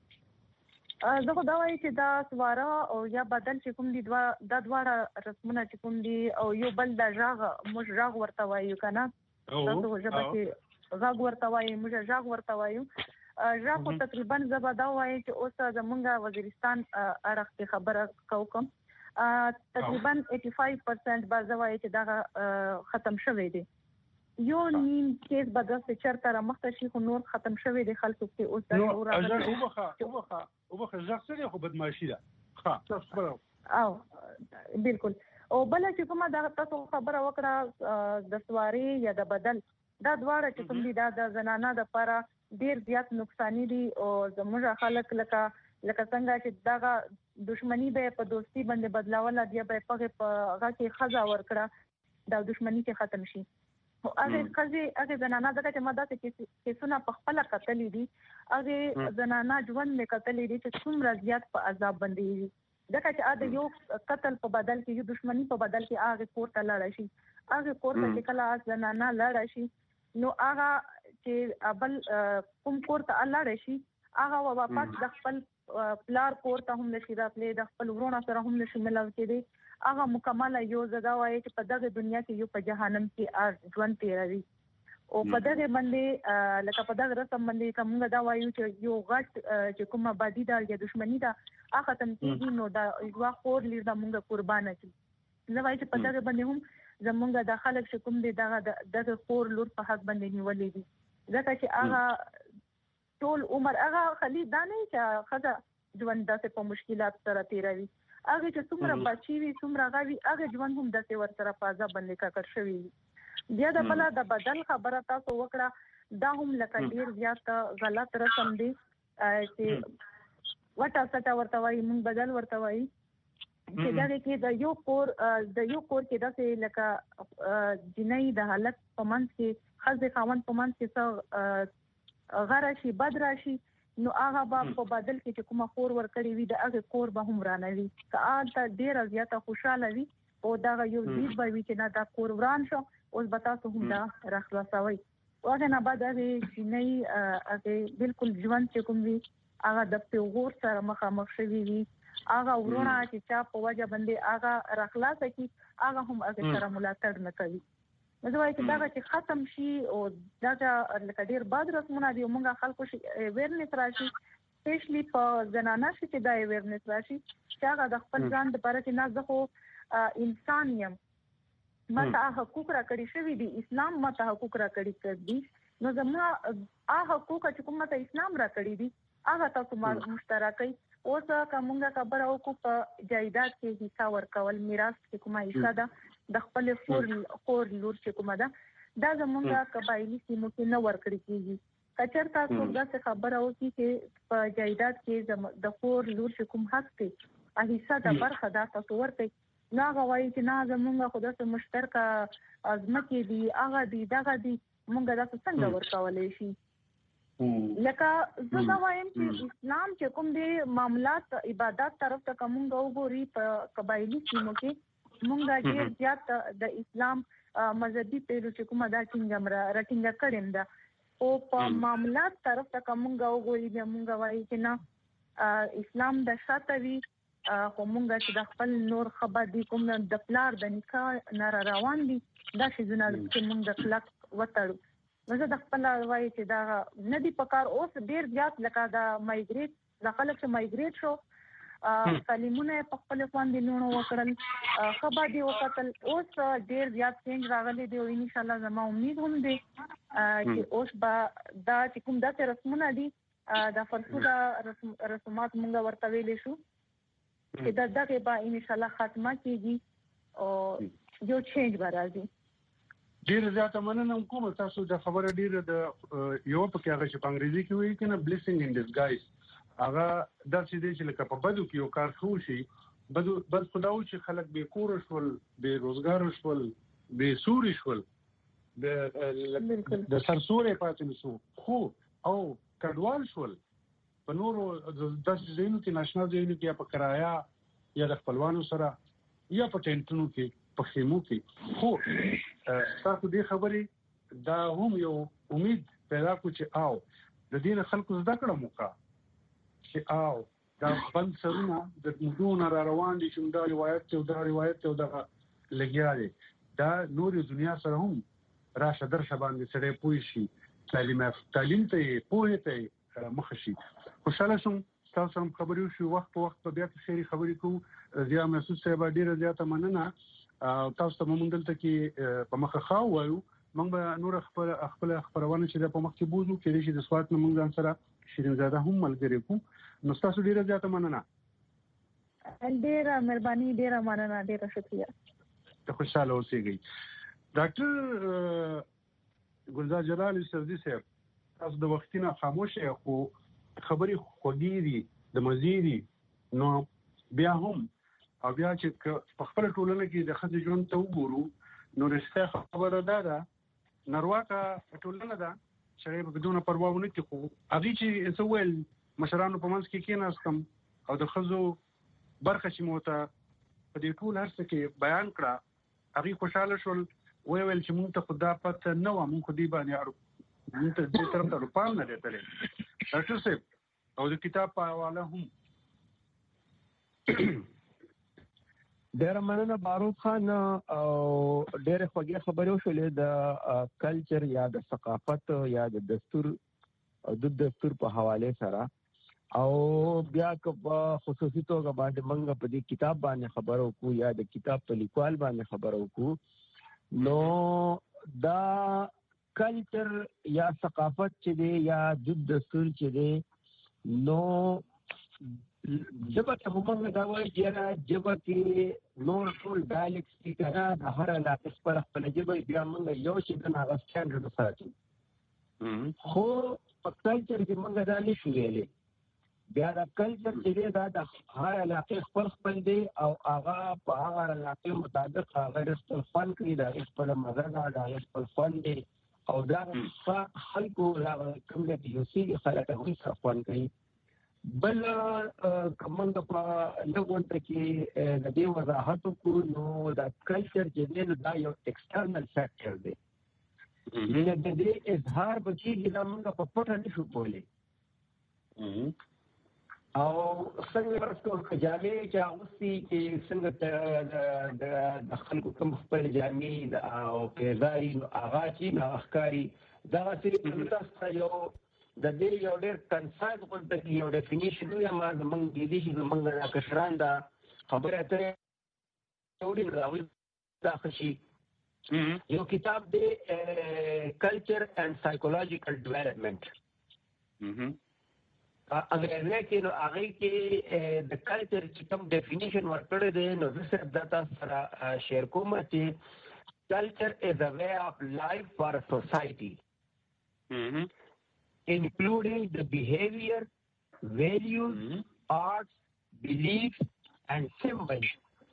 زه خو دا وايي چې دا سواره او یا بدل چې کوم دي دوا د دواړه رسمونه چې کوم دي او یو بل د ژغ موږ ژغ ورته وایو کنه تاسو ژبه کې ژغ ورته وایو موږ ژغ ورته وایو ژغ خو تقریبا زبا دا وايي چې اوس زمونږ وزیرستان اړه خبره کوم تقریبا پنځه و پنځه بعض وايي چې دا ختم شوی دی یو نیم کیس بدل چرته را مخته شي خو نور ختم شوی دی خلکو کې اوس دا اور اجر وبخه وبخه وبخه ځکه خو بدمعشي ده ها تاسو او بالکل او بل چې کومه دا تاسو خبره وکړه د سواری یا د بدل دا دواړه چې کوم دي دا د زنانه د لپاره ډیر زیات نقصان دي او زموږ خلک لکه لکه څنګه چې دا دښمنی به په دوستي باندې بدلاول دی به په هغه کې خزا ورکړه دا دښمنی کې ختم شي او هغه قضې هغه زنانه دغه چې ماده کې کیسونه په خپل قتل دي هغه زنانه ژوند نه قتل دي چې څومره زیات په عذاب باندې دي دغه چې اده یو قتل په بدل کې یو دښمنی په بدل کې هغه کور ته لاړ شي هغه کور ته چې کله زنانه لاړ شي نو هغه چې ابل کوم کور ته لاړ شي هغه واپس د خپل پلار کور ته هم نشي راتلې د خپل ورونه سره هم نشي ملاو کېدی هغه مکمل یو زدا وایي چې په دغه دنیا کې یو په جهنم کې ژوند تیروي او په دغه باندې لکه په دغه رسم باندې کومه دا وایو چې یو غټ چې کومه بادي دا یا دښمنی دا هغه تم کېږي نو دا یو خور لیر دا مونږه قربانه کی نو وایي چې په دغه باندې هم زمونږ د خلک چې کوم دي دغه دغه خور لور په حق باندې نیولې دي ځکه چې هغه ټول عمر هغه خلی دا نه چې خزه ژوند داسې په مشکلات سره تیروي هغه چې څومره بچي وي څومره غوي هغه ژوند هم داسې ور سره پازا باندې کا کړ شوی بیا د بل د بدل خبره تاسو وکړه دا هم لکه ډیر زیات غلط رسم دی چې وټا سټا ورته وایي مونږ بدل ورته وایي چې دا کې د یو کور د یو کور کې داسې لکه جنۍ د حالت په منځ کې خزه خاوند په منځ کې غره شي بد راشي نو هغه په بدل کې چې کومه خور ور کړی وي د هغه کور به هم رانوي که آلته ډیر زیاته خوشاله وي او دا یو دې به وي چې نه دا کور وران شو اوس به تاسو هم دا راخلاصوي هغه نه بعد هغه جنۍ هغه بالکل ژوند چې کوم وي هغه د پیغور سره مخامخ شوی وي هغه ورونه چې چا په وجه باندې هغه راخلاص کی هغه هم هغه سره ملاتړ نه کوي نو وايي چې دا چې ختم شي او دا لکه ډیر باد رسمونه دی موږ خلکو شي ویرنس راشي سپیشلی په زنانه چې د اویرنس راشي چې هغه د خپل ځان د لپاره چې نه زه خو انسان یم ماته حقوق را کړی شوی دي اسلام ماته حقوق را کړی دي نو زما هغه حقوق چې کومه ته اسلام را کړی دي هغه تاسو مشترکي اوس کومه خبره او کو په جایداد کې حصہ ورکول میراث کې کومه حصہ ده د خپل خور خور لور چې کومه ده دا زمونږه قبایلی سیمو کې نه ورکړي کیږي کچر تاسو دا څه خبره او چې په جایداد کې د خور لور چې کوم حق دی حصہ د برخه دا تاسو ورته نه غواړي چې نه زمونږه خدای سره مشترکه ازمکه دي هغه دي دغه دي مونږه دا څنګه ورکولای شي لکه زه دا وایم چې اسلام چې کوم دي معاملات عبادت طرف ته کومه وګوري په قبایلی سیمو کې مونږه ډیر زیات د اسلام مذهبي پیرو چې کومه دا څنګه را راټینګه کړم دا او په معاملات طرف ته کومه وګوري د مونږه وایي چې نه اسلام د شاتوي خو مونږه چې د خپل نور خبر دي کوم د پلار د نکاح نه روان دي دا شي زونه چې مونږ د خلق وتړو نو زه د خپل وایي چې دا نه دی پکار اوس ډیر زیات لکه دا مایګریټ د خلک چې مایګریټ شو تعلیمونه په خپل باندې نونو وکړل خبر دی وکړل اوس ډیر زیات چینج راغلي دی او ان شاء الله زما امید هم دی چې اوس با دا چې کوم د رسمونه دي د فرصوده رسومات مونږ ورته ویلې شو چې دا دغه با ان شاء الله ختمه کیږي او یو چینج به راځي ډیر زیات مننه کوم تاسو د خبره ډیر د یو په کې هغه چې په انګریزي کې وایي کنه بلیسینګ ان ډیسګایز هغه د څه دي چې لکه په بدو کې یو کار خو شي بدو بد خداو چې خلک به کور شول به روزګار شول به سوري شول د د سرسورې پاتې نشو خو او کډوال شول په نورو د ځینو کې ناشنا ځینو کې په کرایا یا د خپلوانو سره یا په ټینټونو کې په خیمو کې خو تاسو دې خبرې دا هم یو امید پیدا کو چې آو د دې خلکو زده کړه موکا چې آو دا بند سرونه د مدونه را روان دي چې دا روایت ته دا روایت ته دا لګیا دي دا نوري دنیا سره هم راشه درشه باندې سره پوي شي تعلیم تعلیم ته پوهه ته مخ شي خوشاله شم تاسو هم خبرې شو وخت په وخت په بیا شری خبرې کوو زیات محسوس صاحب ډیره زیاته مننه تاسو ته مونږ دلته کې په مخه خاو وایو مونږ به نور خبر خپل خبرونه چې په مخ کې بوزو کې چې د سوات نه مونږ سره شیرین زاده هم ملګری کو نو تاسو ډیره زیاته مننه ډیره مهرباني ډیره مننه ډیره شکریہ ته خوشاله اوسئ ډاکټر ګلزار جلال سرزي صاحب تاسو د وختینه خاموش خو خبرې خوږې دي د مزيدي نو بیا هم او بیا چې په خپل ټولنه کې د خځې ژوند ته وګورو نو رښتیا خبره ده ده نارواکه ټولنه ده چې بدون پروا ونه کوي خو هغه چې سوال مشرانو په منځ کې کېناستم او د خځو برخه چې موته په دې ټول هرڅه کې بیان کړه هغه خوشاله شول وی ویل چې مونږ ته خدا پته نه و مونږ خو دې باندې اړ مونږ ته دې طرف ته روپام نه دیتلې ډاکټر صاحب او د کتاب په حواله هم ډېر مننه بارود خان او ډېر خوږې خبرې وشولې د کلچر یا د ثقافت یا د دستور او د دستور په حواله سره او بیا په خصوصي توګه باندې موږ په دې کتاب باندې خبرو کو یا د کتاب په لیکوال باندې خبرو کو نو دا کلچر یا ثقافت چې دی یا د دستور چې دی نو جبه ته موږ دا وایي چې جبه کې نور ټول ډایلکټ سپیکرا د هر علاقې پر خپل جبه بیا موږ یو چې د هغه سټانډرډ ساتو خو په کلچر کې موږ دا نشو ویلې بیا د کلچر چې دی دا د هر علاقې خپل خپل دی او هغه په هغه علاقې مطابق هغه خپل فن کوي دا خپل مزه دا خپل فن دی او دا خلکو کوم چې یو څه خلک هغه فن کوي بل کومنګ په لګونته کې د دې وضاحت کو نو د کلچر چې دی دا یو ایکسټرنل فیکټر دی چې د دې اظهار به کېږي دا موږ په پټه نشو کولی او څنګه ورته جامې چې اوسې چې څنګه د خلکو کوم خپل جامې او پیزاري نو هغه چې نو ښکاري دا چې تاسو یو د دې یو ډېر کنسایز غونډه کې یو ډیفینیشن یا ما زمونږ د دې چې زمونږ د کشران دا خبره اترې وړي راوي دا خشي یو کتاب دی کلچر اینڈ سایکولوژیکل ډیولپمنٹ انګریزي کې نو هغه کې د کلچر چې کوم ډیفینیشن ورکړی دی نو زه صرف دا تاسو سره شیر کوم چې کلچر از ا وے آف لائف فار ا سوسایټي including the behavior, values, mm-hmm. arts, beliefs, and symbols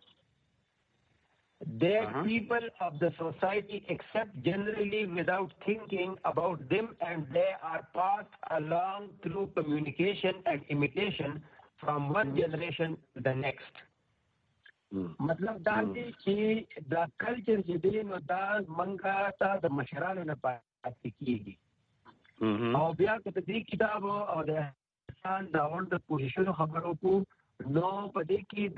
that uh-huh. people of the society accept generally without thinking about them, and they are passed along through communication and imitation from one mm-hmm. generation to the next. मतलब دا چې دا کلچر چې دی نو دا منګه تا د مشرانو نه پاتې کیږي او بیا که د دې کتاب او د انسان دا ور د پوزیشن خبرو کو نو په دې کې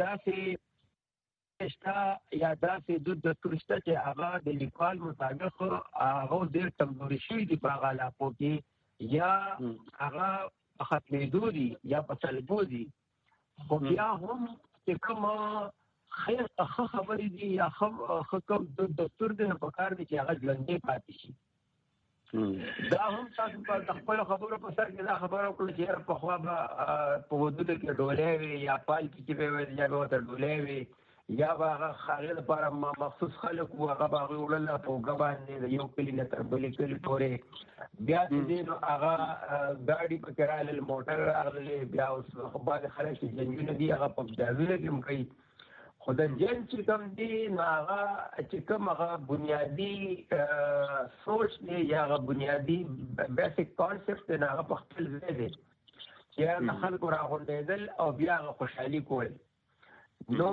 داسې شتا یا داسې د دستورسته چې هغه د لیکوال مطابق هغه ډېر کمزوري شوي دي په هغه علاقو کې یا هغه ختمېدو دي یا په سلبو دي خو بیا هم چې کوم خیر ښه خبرې دي یا ښه کوم د دستور دی په کار دی چې هغه ژوندی پاتې شي دا هم تاسو په خپل خبرو په سر کې دا خبره وکړه چې په خوا به په ودود کې ډولې وي یا پال کې به وي یا به ته ډولې وي یا به هغه خاغل لپاره مخصوص خلک وو هغه به وړل په غبان یو کلی نه تر بلې کلی پورې بیا دې نو هغه ګاډي په کراله موټر راغلی بیا اوس خو باندې خلک چې جنګونه دي هغه په ځاویل کې کوي خو د جن چې کوم دی نو هغه چې کوم هغه بنیادي سوچ دی یا هغه بنیادي بیسیک کانسپټ دی هغه په خپل ځای دی چې هغه خلکو راغونډېدل او بیا هغه خوشحالي کول نو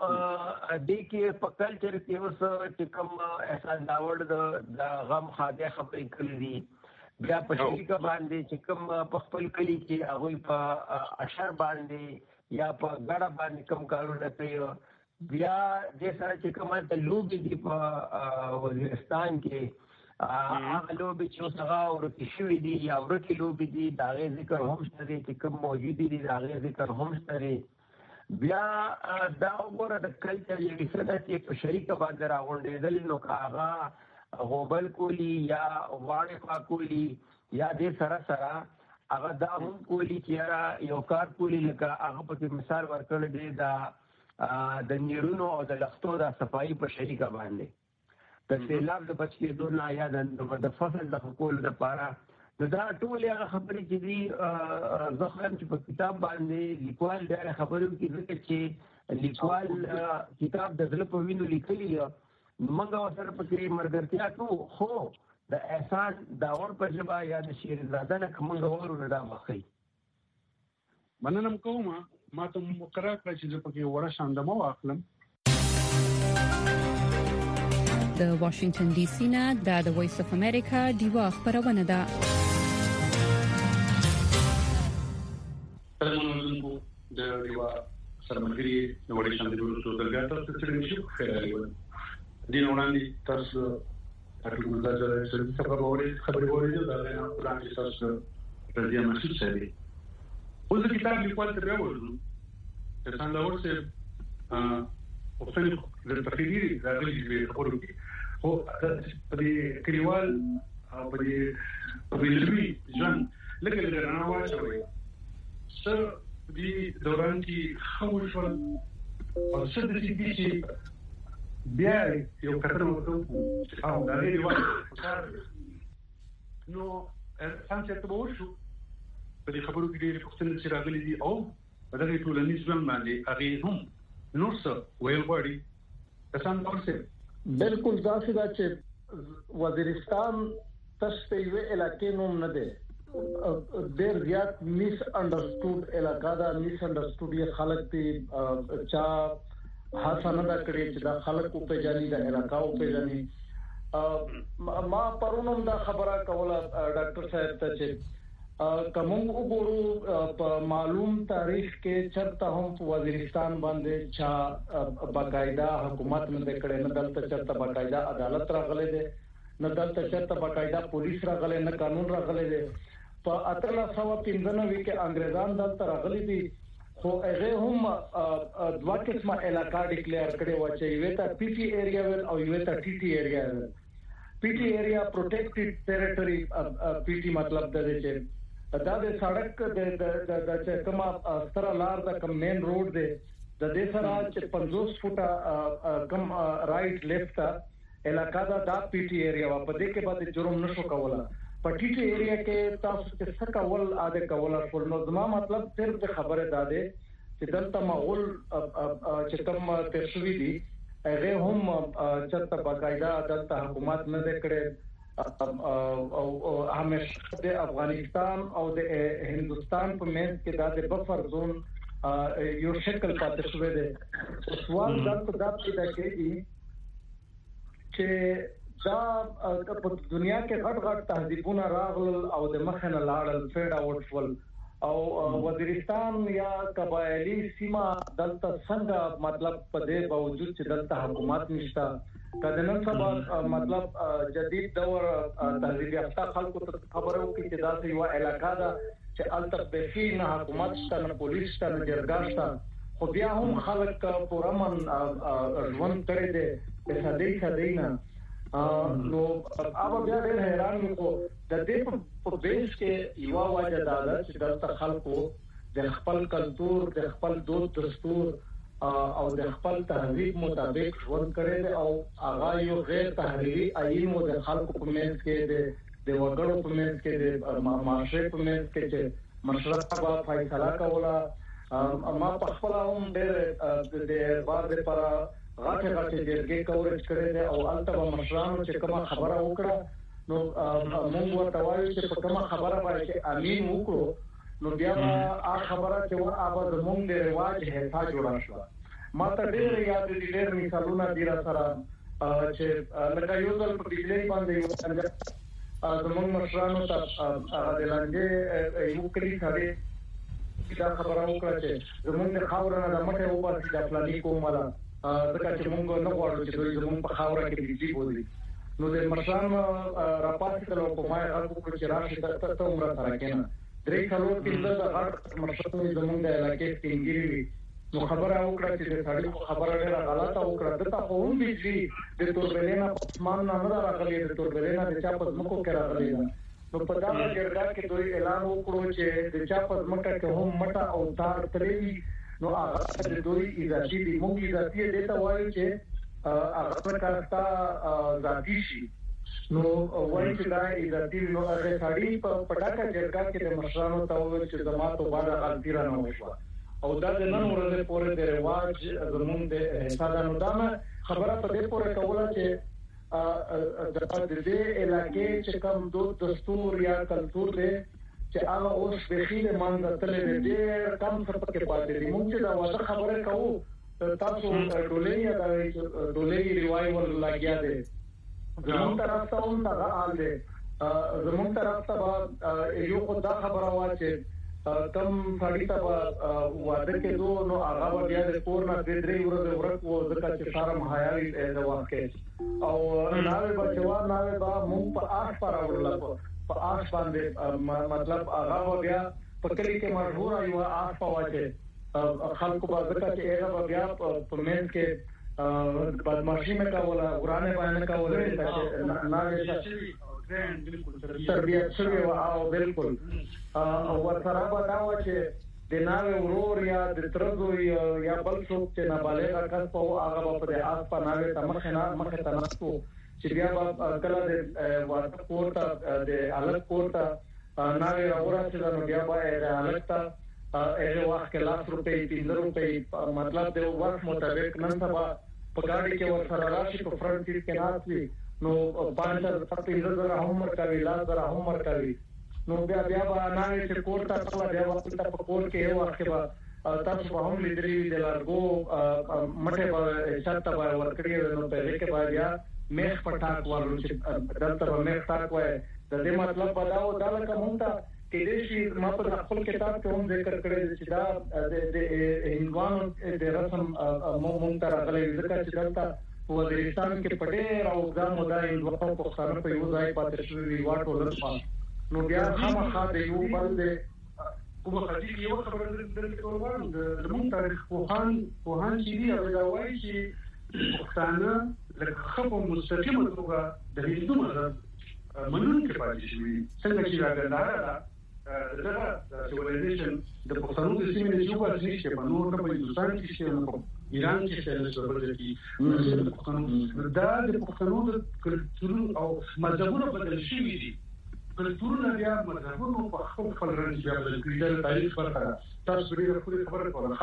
دې کې په کلچر کې اوس چې کوم احسان داوړ د غم خاطر خبرې کړې دي بیا په شریکه باندې چې کوم په خپل کلی کې هغوی په اشر باندې یا په ګډه باندې کوم کارونه کوي بیا دې سره چې کومه د لوبې دي په وزیرستان کې هغه لوبې چې اوس هغه ورکې شوي دي یا ورکې لوبې دي د هغې ذکر هم شته دی چې کوم موجودې دي د هغې ذکر هم شته دی بیا دا وګوره د کلچر یو کیسه ده چې په شریکه باندې راغونډېدل نو که هغه غوبل کولی یا واړې خوا کولی یا دې سره سره هغه دا هم کولی چې یو کار کولی لکه هغه پکې مثال ورکړی دی د د نیرونو او د لختو د صفایي په شریکه باندې د سیلاب د بچ کېدو نه یا د فصل د ښه کولو دپاره نو دا ټولې هغه خبرې چې دي زه خوایم چې په کتاب باندې لیکوال ډېرې خبرې وکړي ځکه چې لیکوال کتاب د زړه په وینو لیکلي موږ ورسره پکې ملګرتیا کوو خو د احسان داوړ په ژبه یا د شیرزاده نه که موږ واورو نو دا به ښه وي مننه م کوم ما ته مقرر کړه چې زه پکې وړه شاندمه واخلم د واشنگټن ډي سي نه د وایس اف امریکا دیوا خبرونه ده د دیوا سرمګری د وړي شاندمه ټول درګه تاسو څه نشو خیرالي دین وړاندې تاسو تاسو د سره خبرې اوري خبرې اوري دا نه وړاندې تاسو د دې مسله سره اوس د کتاب لیکوال ته راوړل چې څنګه ورسې ا په فن د تفکیری راغلي دی خبرو کې خو په دې کلیوال او په دې په دې ځان لکه د رڼا واچوي سر دې دوران کې خوشول او څه د دې چې بیا یو کتر وکړو او دا لري وایي نو څنګه ته وښو په دې خبرو کې ډېر پوښتنې چې راغلي دي او په دغه ټولنیز ژوند باندې هغې هم نور څه ویل غواړي کسان ورسې بالکل داسې ده چې وزیرستان تاسو ته یو علاقې نوم نه دی ډېر زیات میس انډرسټوډ علاقه ده میس انډرسټوډ یې خلک دي چا حسنه دا کړی چې دا خلک په پیژني د علاقو پیژني ما پرونم دا خبره کوله ډاکټر صاحب ته چې کوم وګورو په معلوم تاریخ کې چرته هم وزیرستان باندې چا باقاعده حکومت نه کړي نه دلته چرته باقاعده عدالت راغلي دي نه دلته چرته باقاعده پولیس راغلي نه قانون راغلي دي په اتلس سوه پنځه نوي کې انګريزان دلته راغلي دي خو هغه هم دوه قسمه علاقې ډیکلیئر کړي و چې یو ته پی ټي ایریا ول او یو ته ټي ټي ایریا ول. پی ټي ایریا پروټیکټډ ټریټوري پی ټي مطلب د دې چې دا د سړک د د چې کومه ستر لار د کوم مین روډ دی د دې سره چې پنځوس فوټه کم رائټ لیفټ علاقہ دا د پی ټي ایریا په دې کې باندې جرم نشو کوله. په ټي ټي ایریا کې تاسو چې څه کول اده کوله پر نو زما مطلب صرف د خبره ده چې دلته مغول چې کوم تشوی دي هغه هم چې باقاعده دلته حکومت نه کړي او همیشه د افغانستان او د هندستان په منځ کې د بفر زون یو شکل پاتې شوی دی. سوال دلته دا پیدا کیږي چې دا په دنیا کې غټ غټ تهذیبونه راغلل او د مخنه لاړل فیډ اوټ ول او وزیرستان یا قبایلی سیمه دلته څنګه مطلب په دې باوجود چې دلته حکومت نشته کله نن سبا مطلب جدید دور تهذیب یافته خلکو ته خبرو کې چې دا یو علاقہ ده چې الته به نه حکومت شته نه پولیس شته نه جرګه شته خو بیا هم خلک پورمن ژوند کړی دی په صدې صدې نه نو اوبه بیا ډېر حیران یم خو د دې په بیس کې یو وجه دا ده چې دلته خلکو د خپل کلتور د خپل دود دستور او د خپل تهذیب مطابق ژوند کړی دی او هغه یو غیر تحریری آئین مو د خلکو په منځ کې د د وګړو په منځ کې د معاشره په منځ کې چې مشرف به فیصله کوله. ما په خپل هم ډېر د بعد لپاره غاټه غاټه جرګې کورج کړي دي او البته مشرانو چې کومه خبره وکړه نو موږ ورته وایو چې په کومه خبره باندې امین وکړو نو بیا هغه خبره چې هغه د موږ د رواج هڅه جوړه شو. ما ته ډېر یاد دي ډېر مثالونه دي را سره چې لکه یو ځل په بجلی باندې یو څنګه زموږ مشرانو ته هغه د لاندې یو کلی سره دا خبره وکړه چې زموږ د خاورونو د مټه وباسي د پلاني کومه ځکه چې موږ نه غواړو چې دوی زموږ په خاوره کې بجلی بولي. نو د مشران راپاسې کلو په ما هغه کو چې راشي ته ته عمر سره کېنه درې کلو کې د هغه مشران زموږ د علاقې څنګه نو خبره وکړه چې د سړي خبره ډېره غلطه وکړه دته خو هم بجلی د توربلینا پسمان نه نه راغلي د توربلینا د چا په مکو کې راغلي نو په دا جرګه کې دوی اعلان وکړو چې د چا په مکه کې هم مټه او تار تللی نو هغه د دوی اضافي دي موږ اضافي دې ته وایو چې هغه کارتا ذاتی شي نو وایي چې دا اضافي نو هغه سړي په پټاکه جرګه کې د مشرانو ته وایي چې زماتو بعد غلطي را نه وشوه او دا د نن ورځې پورې د رواج زموږ د حسابانو دا خبره په دې پورې کوله چې د دې علاقې چې کوم دود دستور یا کلتور دی چې هغه اوس د خېله مانځ تلې دې کم څه پکې پاتې دي. موږ چې دا واده خبره کوو تاسو ټولې دا ټولې ریوایول لاګیا دي زموږ طرف ته هم دا حال دی. زموږ طرف ته یو خدای خبره وا چې کم سړی ته واده کې دوه نو هغه بیا د کور نه د درې ورځې ورکو ځکه چې شرم حیاوي د واقع او ناوې بچوا ناوې با مونږ په آس پر اورل په آس باندې مطلب هغه بیا په کلی کې مشهور ایو آس په واچه خلکو په ځکه چې هغه بیا په منځ کې بدمعشي مې کوله ورانه باندې کوله چې ناوې تربیت شوی او بالکل او ورسره به دا و چې د ناوې ورور یا د ترزو یا بل څوک چې نابالغ کس په هغه په د آس په ناوې ته مخ نه مخ ته نستو چې بیا به کله د واټ کوټه د الګ کوټه ناوې راوړه چې نو بیا به د الګ ته هغه وخت کې لاس روپۍ پنځه روپۍ مطلب د وخت مطابق نن سبا په ګاډي کې ورسره راشي په فرنٹ سیټ کې ناشوي نو پانچ پنځه زره هم ورکوي لاس زره هم ورکوي نو بیا بیا به ناوې چې کوټه ټول بیا وخت ته په کوټ کې یو وخت به تاسو په هم لیدلې د لارګو مټه په شاته به ورکړي نو په دې کې به بیا میخ پټاک ورلو چې دلته به میخ پټاک وای د دې مطلب بداو دا لکه مونږ ته کې دې شي ما په خپل کتاب کې هم ذکر کړی چې دا د هندوانو د رسم مونږ ته راغلي ځکه چې دلته په وزیرستان کې پټه او ځم مدای دوه په خبره په یو ځای پاتې شوی واټ ولر پاس نو بیا خامخا د یو بل د کومه خدي یو خبره درته کوم د زموږ تاریخ پوهان پوهان چې دی هغه دا وایي چې پښتانه لکه خپل مستقیمه توګه د هندو مذهب منونکي پاتې شوي څنګه چې راغله دا د سیویلایزیشن د پښتنو د سیمې نه جوړ شي په نور په هندوستان کې شي ایران کې شي نو بل کې د پښتنو دا د پښتنو د کلتور او مذهبونو بدل شوي دي کلتورونه بیا مذهبونو په خپل خپل رنګ بیا بدل کړي د تاریخ برخه تاسو لري خپل خبره کوله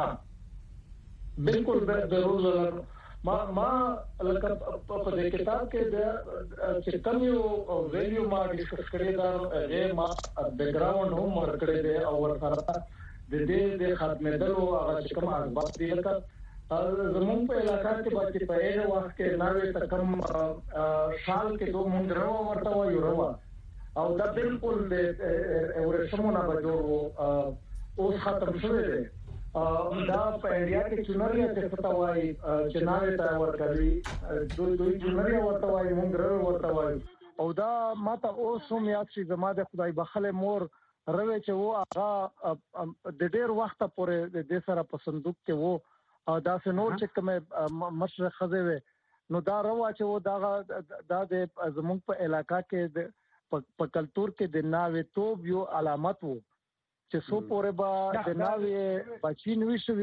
ښه بالکل د روز ما ما لکه په دې کتاب کې د چې کوم یو ویلیو ما ډیسکس کړی دا یې ما بیک گراوند هم ورکړی دی او ورسره د دې د ختمېدلو هغه چې کوم اسباب دي لکه زموږ په علاقه کې باندې په هغه وخت کې ناوې تکم شال کې دوه مونږ راو ورته وایو راو او دا بالکل د ورسمونه بجوړو اوس ختم شوی دی دا په انډیا کې چونریا ته فتوای چناوي ته ورکړي دوی دوی چونریا ورته وایي مونږ راو ورته وایو او دا ماته اوس هم یاد شي زما د خدای بخله مور روي چې وو هغه د ډېر وخت پورې د دې سره په صندوق کې وو دا سينور چې کومه مشرق خزه وي نو دا روا چې وو دا دا د زموږ په علاقہ کې په کلچر کې د ناوې توب یو علامت وو چې سو پورې با د ناوې بچین وشوي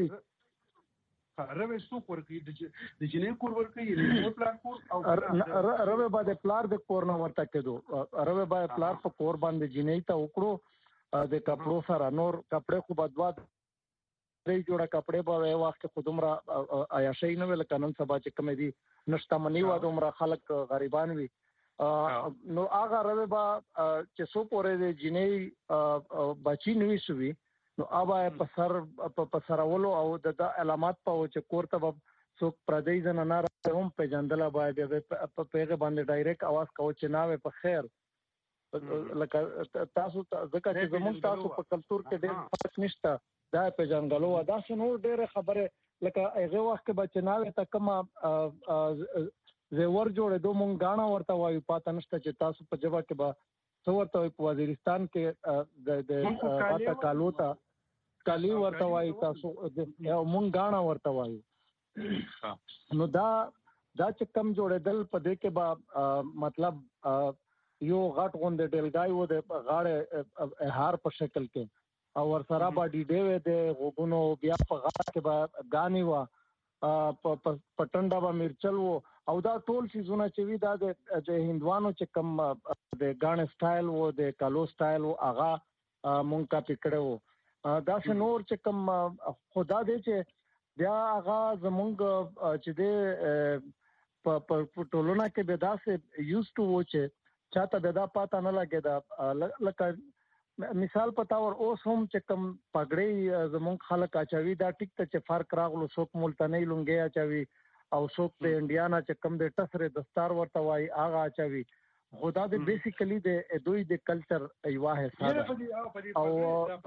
روي سو ورکی د جنې کور ورکی د پلان کور او روي با د پلار د کور نه ورته کېدو روي با پلار په کور باندې جنې ته وکړو د کپړو سره نور کپڑے خو بدوا درې جوړه کپڑے په وخت خو دومره عیاشي نه ول قانون سبا چې کوم دي نشته منی و دومره خلک غریبان وي نو هغه روي با چې سو پورې د جنې بچی نوې شوی نو اوبه په سر په سرولو او د علامات په چې کوړه څوک پردي زنانه هم په جندلا باندې په پیغه باندې ډایرکټ आवाज کوي چې ناوې په خیر لکه تاسو ځکه چې زموږ تاسو په کلچر کې ډېر فرق نشته دا په جنګلو ادا شنو ډېر خبره لکه هغه وخت کې بچناوې ته کما زه ور جوړې دوه مونږ غاڼه ورته وایو پاتہ نشته چې تاسو په جواب کې به څو ورته په وزیرستان کې د د اته کالو ته کالی ورته وایي تاسو مونږ غاڼه ورته وایو نو دا دا چې کم جوړېدل په دې کې به مطلب یو غټ غوند ډلګای و د غاړه هار په شکل کې او ور سره باډي ډېوې د غوګونو بیا په غاړه کې به غاني و پټنډا با مرچل وو او دا ټول سيزونه چې وی دا د هندوانو چې کم د غاڼه سټایل وو د کالو سټایل وو هغه مونږ کا پکړو دا څنور چې کم خدا دې چې بیا هغه زمونږ چې د په ټولونه کې به دا سه یوز ټو وو چې چاته به دا پاته نه لګي دا لکه مثال پتاور اوس هم چې کم پګړې زمونږ خلک اچوي دا ټیک ته چې فرق راغلو څوک ملتانی لونګي اچوي او څوک د انډیانا چې کم د ټسره دستار ورته وای هغه اچوي خدا د بیسیکلی د دوی د کلچر ایوا حساب او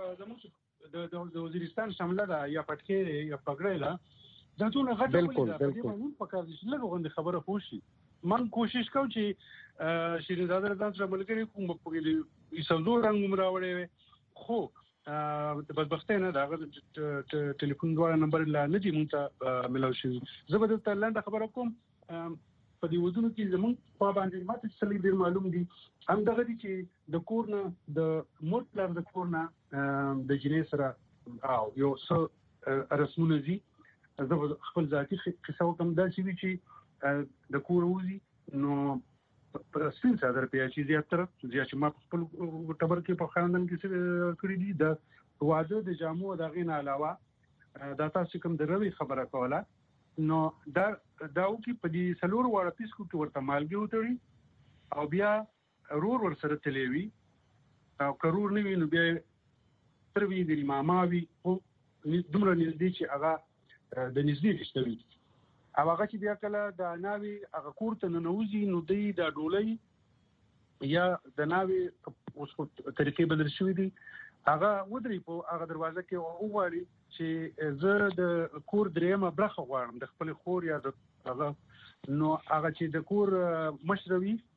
د وزیرستان شامله ده یا پټکې یا پګړې لا دا ټول غټ بالکل بالکل په کار دي لږ غوند خبره پوښي من کوشش کوم چې شیرین زاده ځان سره ملګری کوم په دې ایسلو رنګ عمره خو د بدبختۍ نه دا غو ټلیفون دوه نمبر لا نه دی مونږ ملو شي زه به د لاندې خبره کوم په دې ودونو کې زمونږ په باندې ماته څلې ډیر معلوم دي هم دغه دي چې د کورنه د موټر د کورنه د جنې سره او یو څه رسمونه دي زه خپل ذاتي قصه کوم دا چې د کور وزي نو په سپین صدر په چې زیاتره چې ما خپل ټبر کې په خاندان کې کړی دي د واده د جامو د غین علاوه دا تاسو کوم د روي خبره کوله نو دا داو کې په دې سلور وړ پیسکو کې ورته مالګي وتړي او بیا رور ور سره تلوي او کرور نه ویني بیا تر وی د ماماوي او دومره نږدې چې هغه د نږدې رښتوي او هغه چې بیا کله د ناوي هغه کور ته ننوځي نو دی د ډولۍ یا د ناوي اوس طریقې بدل شوې دي هغه ودري په هغه دروازه کې او وغواړي چې زه د کور درېمه برخه غواړم د خپل خور یا د هغه نو هغه چې د کور مشروي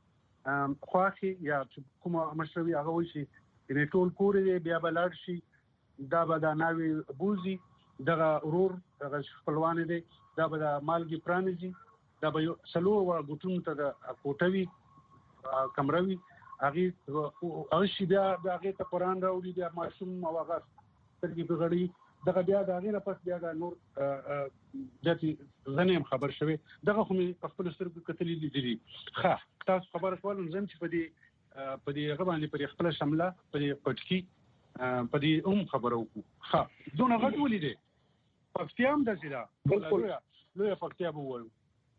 خواخي یا کومه مشروي هغه وشي ان ټول کورې بیا بلاد شي دا به د ناوي بوزي دغه ورور دغه خپلوان دي دا به د مالګي پرانځي دا به سلور ور غټون ته د کوټوي کمروي هغه او شي بیا هغه ته قران راوړي بیا معصوم او هغه ترګي بغړي دغه بیا د هغه نه پس بیا د نور دتي غنیم خبر شوي دغه خو په خپل سترګو کتلې دي ښه تاسو خبره کولم زم چې په دې په دې هغه باندې پر خپل شمله په دې پټکی په دې هم خبرو کو ښه دونه غټ ولیدې پکتیام د زیرا بالکل لوی پکتیا بو وایو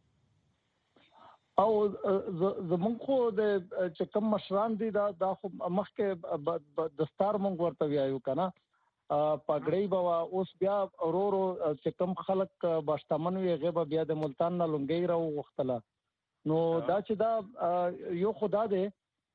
او زمونږ خو د چې کوم مشران دي دا د مخکې دستار مونږ ورته ویایو کنه پګړی بوا اوس بیا اورورو چې کوم خلک باشتمن وی غیبه بیا د ملتان نه لونګي راو وختله نو دا چې دا یو خدا دی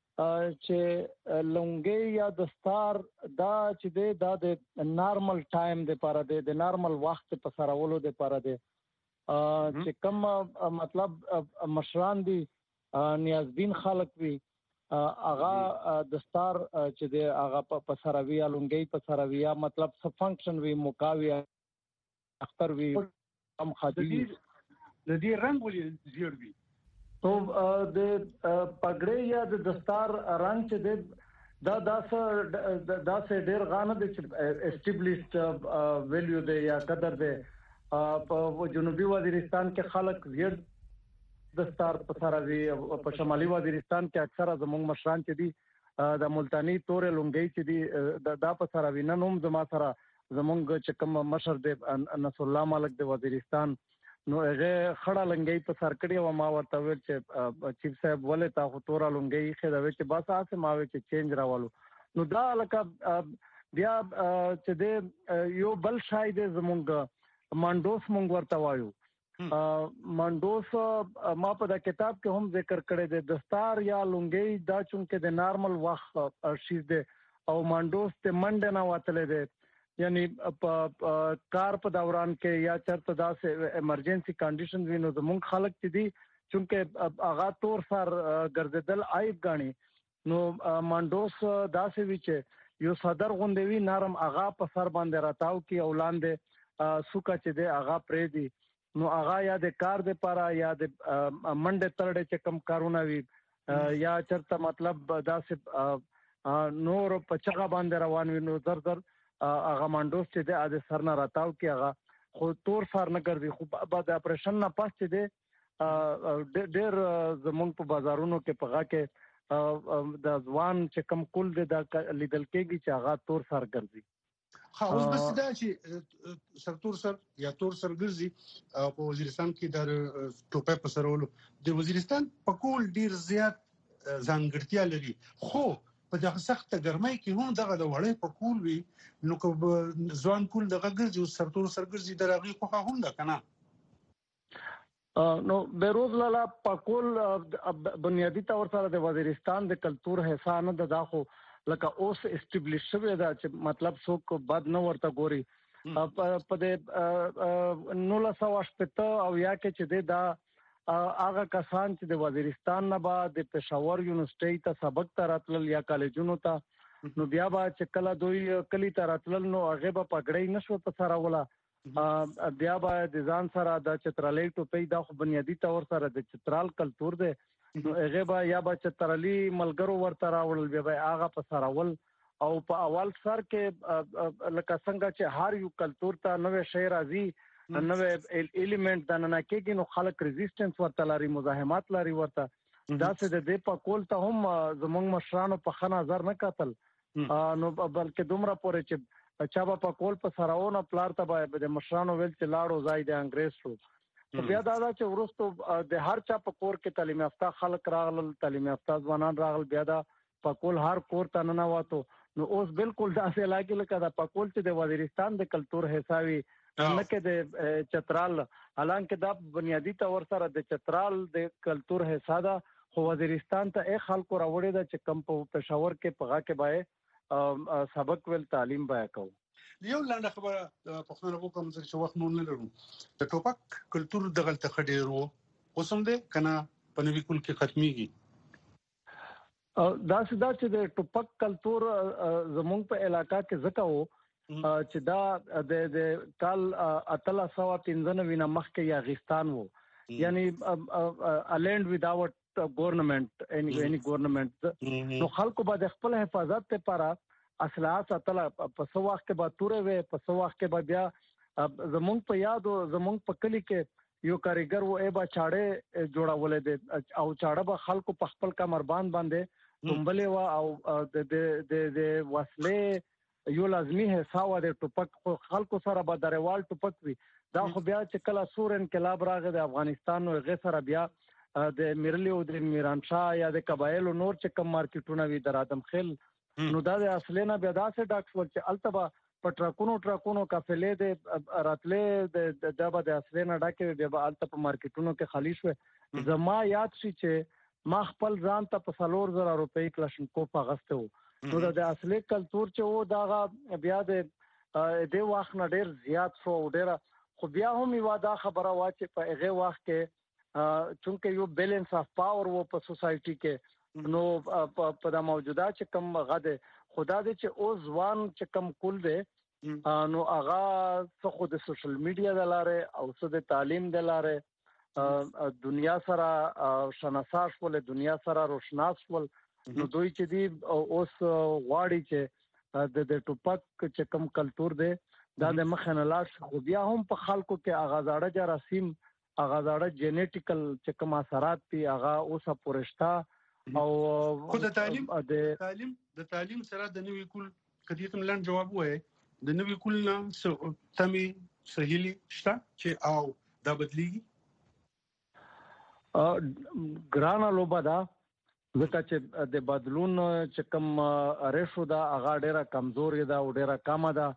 چې لونګي یا دستار دا چې دی دا د نارمل ټایم دی پاره دی د نارمل وخت په سرولو دی پاره دی چې کوم مطلب مشران دي نیازبین خلک وی اغا دستار چې دی اغا په سروي لونګي په سروي مطلب څه فنکشن وی موکاوي اختر وی هم خاطي د دې رنگ ولې زیړ وی تو د پګړې یا د دستار رنگ چې دی دا داس داس ډېر غانه د اسټابلیشډ ویلیو دی یا قدر دی په جنوبي وزیرستان کې خلک زیړ دستار په سراوي په شمالي وزیرستان کې اکثره زموږ مشران چې دي د ملتانی تورې لونګي چې دي دا په سراوي نن هم زما سره زموږ چې کوم مشر دی نصر الله ملک د وزیرستان نو هغه خړه لونګي په سر کړی و ما ورته ویل چې چیف صاحب ولې تا خو تورا لونګي خې دا وی چې بس اسه ما وی چې چینج راوالو نو دا لکه بیا چې دی یو بل شاید زموږ مانډوس مونږ ورته وایو مانډوس ما په دا کتاب کې هم ذکر کړی دی دستار یا لونګي دا چونکه د نارمل وخت شیز دی او مانډوس ته منډه نه واتلې دی یعنی په کار په دوران کې یا چرته داسې ایمرجنسي کنډیشن وینو زموږ خلک چې دي چونکه اغا تور سر ګرځیدل عیب غاڼي نو مانډوس داسې وی چې یو صدر غوندوي نرم اغا په سر باندې راتاو کې اولانده سوکا چې دی اغا پرې دی نو اغا یا د کار د پاره یا د منډه ترډه چې کم کارونه وي یا چرته مطلب داسې نور په چغه باندې روان وي نو زر زر اغا مانډوس چې د اده سر نه راتاو کې اغا خو تور سر نه ګرځي خو بعد اپریشن نه پاس چې د ډېر زمونږ په بازارونو کې پغا کې د ځوان چې کم کول د لیدل کېږي چې اغا تور سر ګرځي ها اوس بس دا چې سرتور سر یا تور سر ګرځي په وزیرستان کې د ټوپه په سرولو د وزیرستان په کول ډیر زیات ځانګړتیا لري خو په دغه سخت ګرمۍ کې هم دغه د وړې په کول وي نو که ځوان کول دغه ګرځي او سرتور سر ګرځي درغي خو هم ده کنه نو بیروز لالا پکول بنیادی طور سره د وزیرستان د کلچر حصہ نه د داخو لکه اوس اسټابلیش شوی دا چې مطلب څوک بد نه ورته ګوري په دې نولا سواشپته او یا کې چې دا هغه کسان چې د وزیرستان نه بعد د پېښور یونیورسيټي ته سبق تراتل یا کالجونو ته نو بیا با چې کله دوی کلی تراتل نو هغه په پګړې نشو په سره ولا بیا با د ځان سره د چترالۍ ټوپۍ دا خو بنیادی طور سره د چترال کلچر دی نو هغه با یا با چترالي ملګرو ورته راوړل بیا هغه په سراول او په اول سر کې لکه څنګه چې هر یو کلچر ته نوې شی راځي نوې الیمنٹ د نه کېږي نو خلک ریزिस्टेंस ورته لري مزاحمت لري ورته دا څه د دې په کول ته هم زمونږ مشرانو په خنا نظر نه کتل نو بلکې دومره پورې چې چا په کول په سراونه پلار ته به مشرانو ویل چې لاړو ځای د انګريز شو بیا دا چې ورستو د هر چا په کور کې تعلیم یافته خلک راغلل تعلیم یافته ځوانان راغل بیا دا په کول هر کور ته نه واتو نو اوس بالکل داسې لاګي لکه دا په کول چې د وزیرستان د کلچر حسابي نه کې د چترال حالانکه دا بنیادی طور سره د چترال د کلچر حسابه خو وزیرستان ته اې خلکو راوړی دا چې کم په پېښور کې پغا کې بای سبق ول تعلیم بای کو یو لاندې خبره په خپل وګورم چې وخت نور نه لرو د ټوپک کلچر د غلطه خډیرو اوسم دې کنه په نوې کول کې ختميږي دا سدا چې د ټوپک کلچر زمونږ په علاقہ کې زکاو چې دا د کال اتلا سوا پنځنوي نه مخکې یاغستان وو یعنی الینډ وداوت گورنمنت any any government نو خلکو به خپل حفاظت لپاره اصلاحات اتل په سواخ کې به تورې وي په سواخ کې به بیا زمونږ په یاد او زمونږ په کلی کې یو کاریګر و ای با چاړه جوړولې دي او چاړه به خلکو په خپل کمربان باندې کومبلې وا او د د د وسلې یو لازمي حساب د ټوپک خلکو سره به دروال ټوپک وي دا خو بیا چې کله سور انقلاب راغی د افغانستان او غیر سره بیا د میرلی او د میرانشاه یا د قبایل نور چې کم مارکیټونه وي د ادم خیل نو دا د اصلنا بیا داسې ډاکس ول چې التبا پټراکونو ټراکونو کافلې د راتلې د دبا د اصلنا ډاکې بیا التبا مارکیټونو کې خالی شو زما یاد شي چې ما خپل ځان ته په سلور زره روپۍ کلاشنکو په غسته وو نو د اصلي کلچر چې وو دا بیا د دې وخت نه ډیر زیات شو ډیر خو بیا هم یو دا خبره وا چې په هغه وخت کې چونکه یو بیلنس اف پاور وو په سوسايټي کې نو په د موجوده چې کم غده خدا دې چې او ځوان چې کم کول دی نو هغه څه خو د سوشل میډیا د لارې او څه د تعلیم د لارې دنیا سره شناساش ول دنیا سره روشناس ول نو دوی چې دی اوس غواړي چې د د ټوپک چې کم کلچر دی دا د مخنه لاش خو بیا هم په خلکو کې اغازاړه جراثیم اغازاړه جینیټیکل چې کوم اثرات دي هغه اوسه پرشتا او خو د تعلیم د تعلیم د تعلیم سره د نوې کول کدی ته لاند جواب وای د نوې کول نه تمي سهيلي شته چې او دا بدليږي ا ګران لوبا دا ځکه چې د بدلون چې کوم ریشو دا هغه ډیره کمزوري دا او ډیره کم ده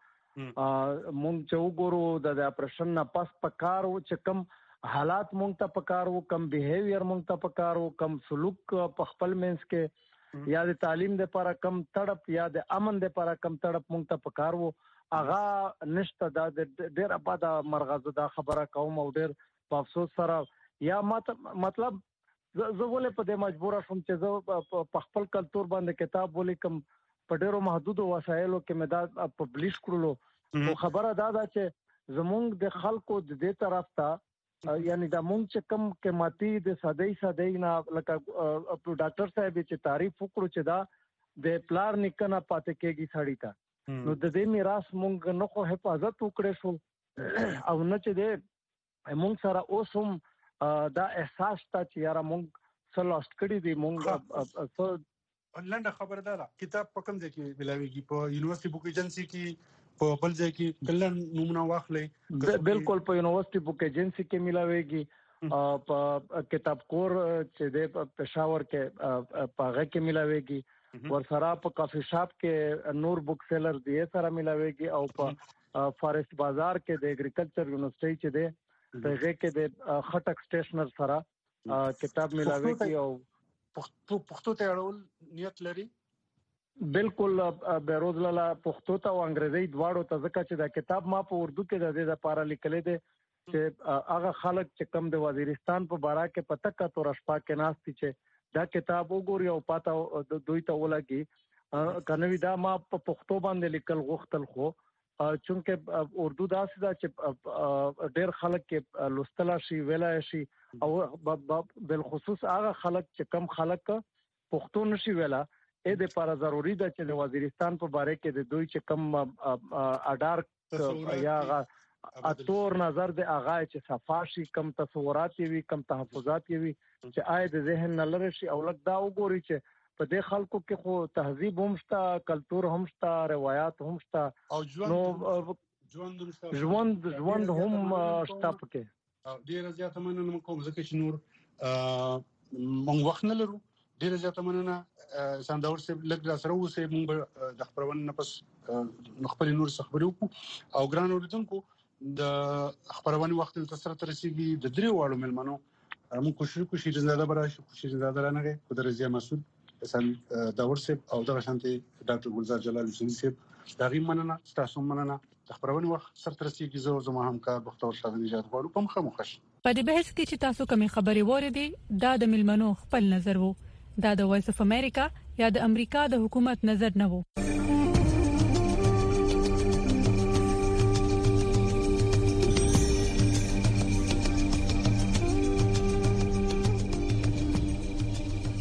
مونږ چې وګورو د اپریشن نه پس پکار و چې کم حالات مونږ ته پکار وو کم بیهیویر مونږ ته پکار وو کم سلوک په خپل منس کې یا د تعلیم د لپاره کم تړپ یا د امن د لپاره کم تړپ مونږ ته پکار وو اغه نشته دا ډیر اباد مرغزه دا خبره کوم او ډیر په افسوس سره یا مطلب زه ولې په دې مجبور شوم چې زه په خپل کلچر باندې کتاب ولیکم په ډیرو محدودو وسایلو کې مې دا پبلش کړلو او خبره دا ده چې زمونږ د خلکو د دې طرف ته یعنی دا مونږ چې کم قیمتي د سادهي سادهي نه لکه ډاکټر صاحب چې تعریف وکړو چې دا د پلار نکنه پاتې کېږي سړی ته نو د دې میراث مونږ نه خو حفاظت وکړې شو او نه چې دې مونږ سره اوس هم دا احساس تا چې یاره مونږ سلوست کړی دی مونږ لنډه خبره ده کتاب په کوم ځای کې ملاويږي په یونیورسيټي بوک ایجنسی کې په بل ځای کې کلن نمونه واخلې بالکل په یونیورسيټي بوک ایجنسی کې ملاويږي په کتاب کور چې د پېښور کې پاغه کې ملاويږي ورسره په کافي شاپ کې نور بوک سیلر دی سره ملاويږي او په فارست بازار کې د اګریکلچر یونیورسيټي چې دی دغه کې د خټک سټیشنر سره کتاب ملاويږي او پښتو پښتو ته اړول نیت لري بالکل بیروز لاله پښتو ته او انګریزي دواړو ته ځکه چې دا کتاب ما په اردو کې د دې لپاره لیکل دي چې هغه خلک چې کم د وزیرستان په بارا کې پته کا تو رشپا کې ناشتي چې دا کتاب وګوري او پاته دوی ته ولګي کنوي دا ما په پښتو باندې لیکل غوښتل خو چونکه اردو داسې دا چې ډېر خلک کې لوستل شي ویلا شي او بل خصوص هغه خلک چې کم خلک پښتو نشي ویلا اې د لپاره ضروری ده چې د وزیرستان په باره کې د دوی چې کم اډار یا اتور نظر د اغا چې صفاشي کم تصورات وي کم تحفظات وي چې آی د ذهن نه لری شي او لک دا وګوري چې په دې خلکو کې خو تهذیب هم شته کلچر هم شته روایت هم شته او ژوند ژوند ژوند ژوند هم شته پکې ډیره زیاته مننه کوم ځکه چې نور مونږ وخت نه لرو ډیره زیاته مننه سانداور سره لږ سره اوسه مونږ د خبرونه نه پس خپل نور خبرو او ګران اوریدونکو د خبرونه وخت تر سره ترسيږي د درې واړو ملمنو مونږ کوشش کوو چې زنده برابر شي کوشش زنده رانغه قدرت زیه مسعود سن داور سیب او دغه شانتي ډاکټر ګلزار جلال حسین سیب دغه مننه تاسو مننه خبرونه وخت سره ترسيږي زه زما همکار بختور شاه نجات غواړم په مخه مخش په دې بحث کې چې تاسو کومې خبرې وریدي دا د ملمنو خپل نظر وو دا د وایس اف امریکا یا د امریکا د حکومت نظر نه وو.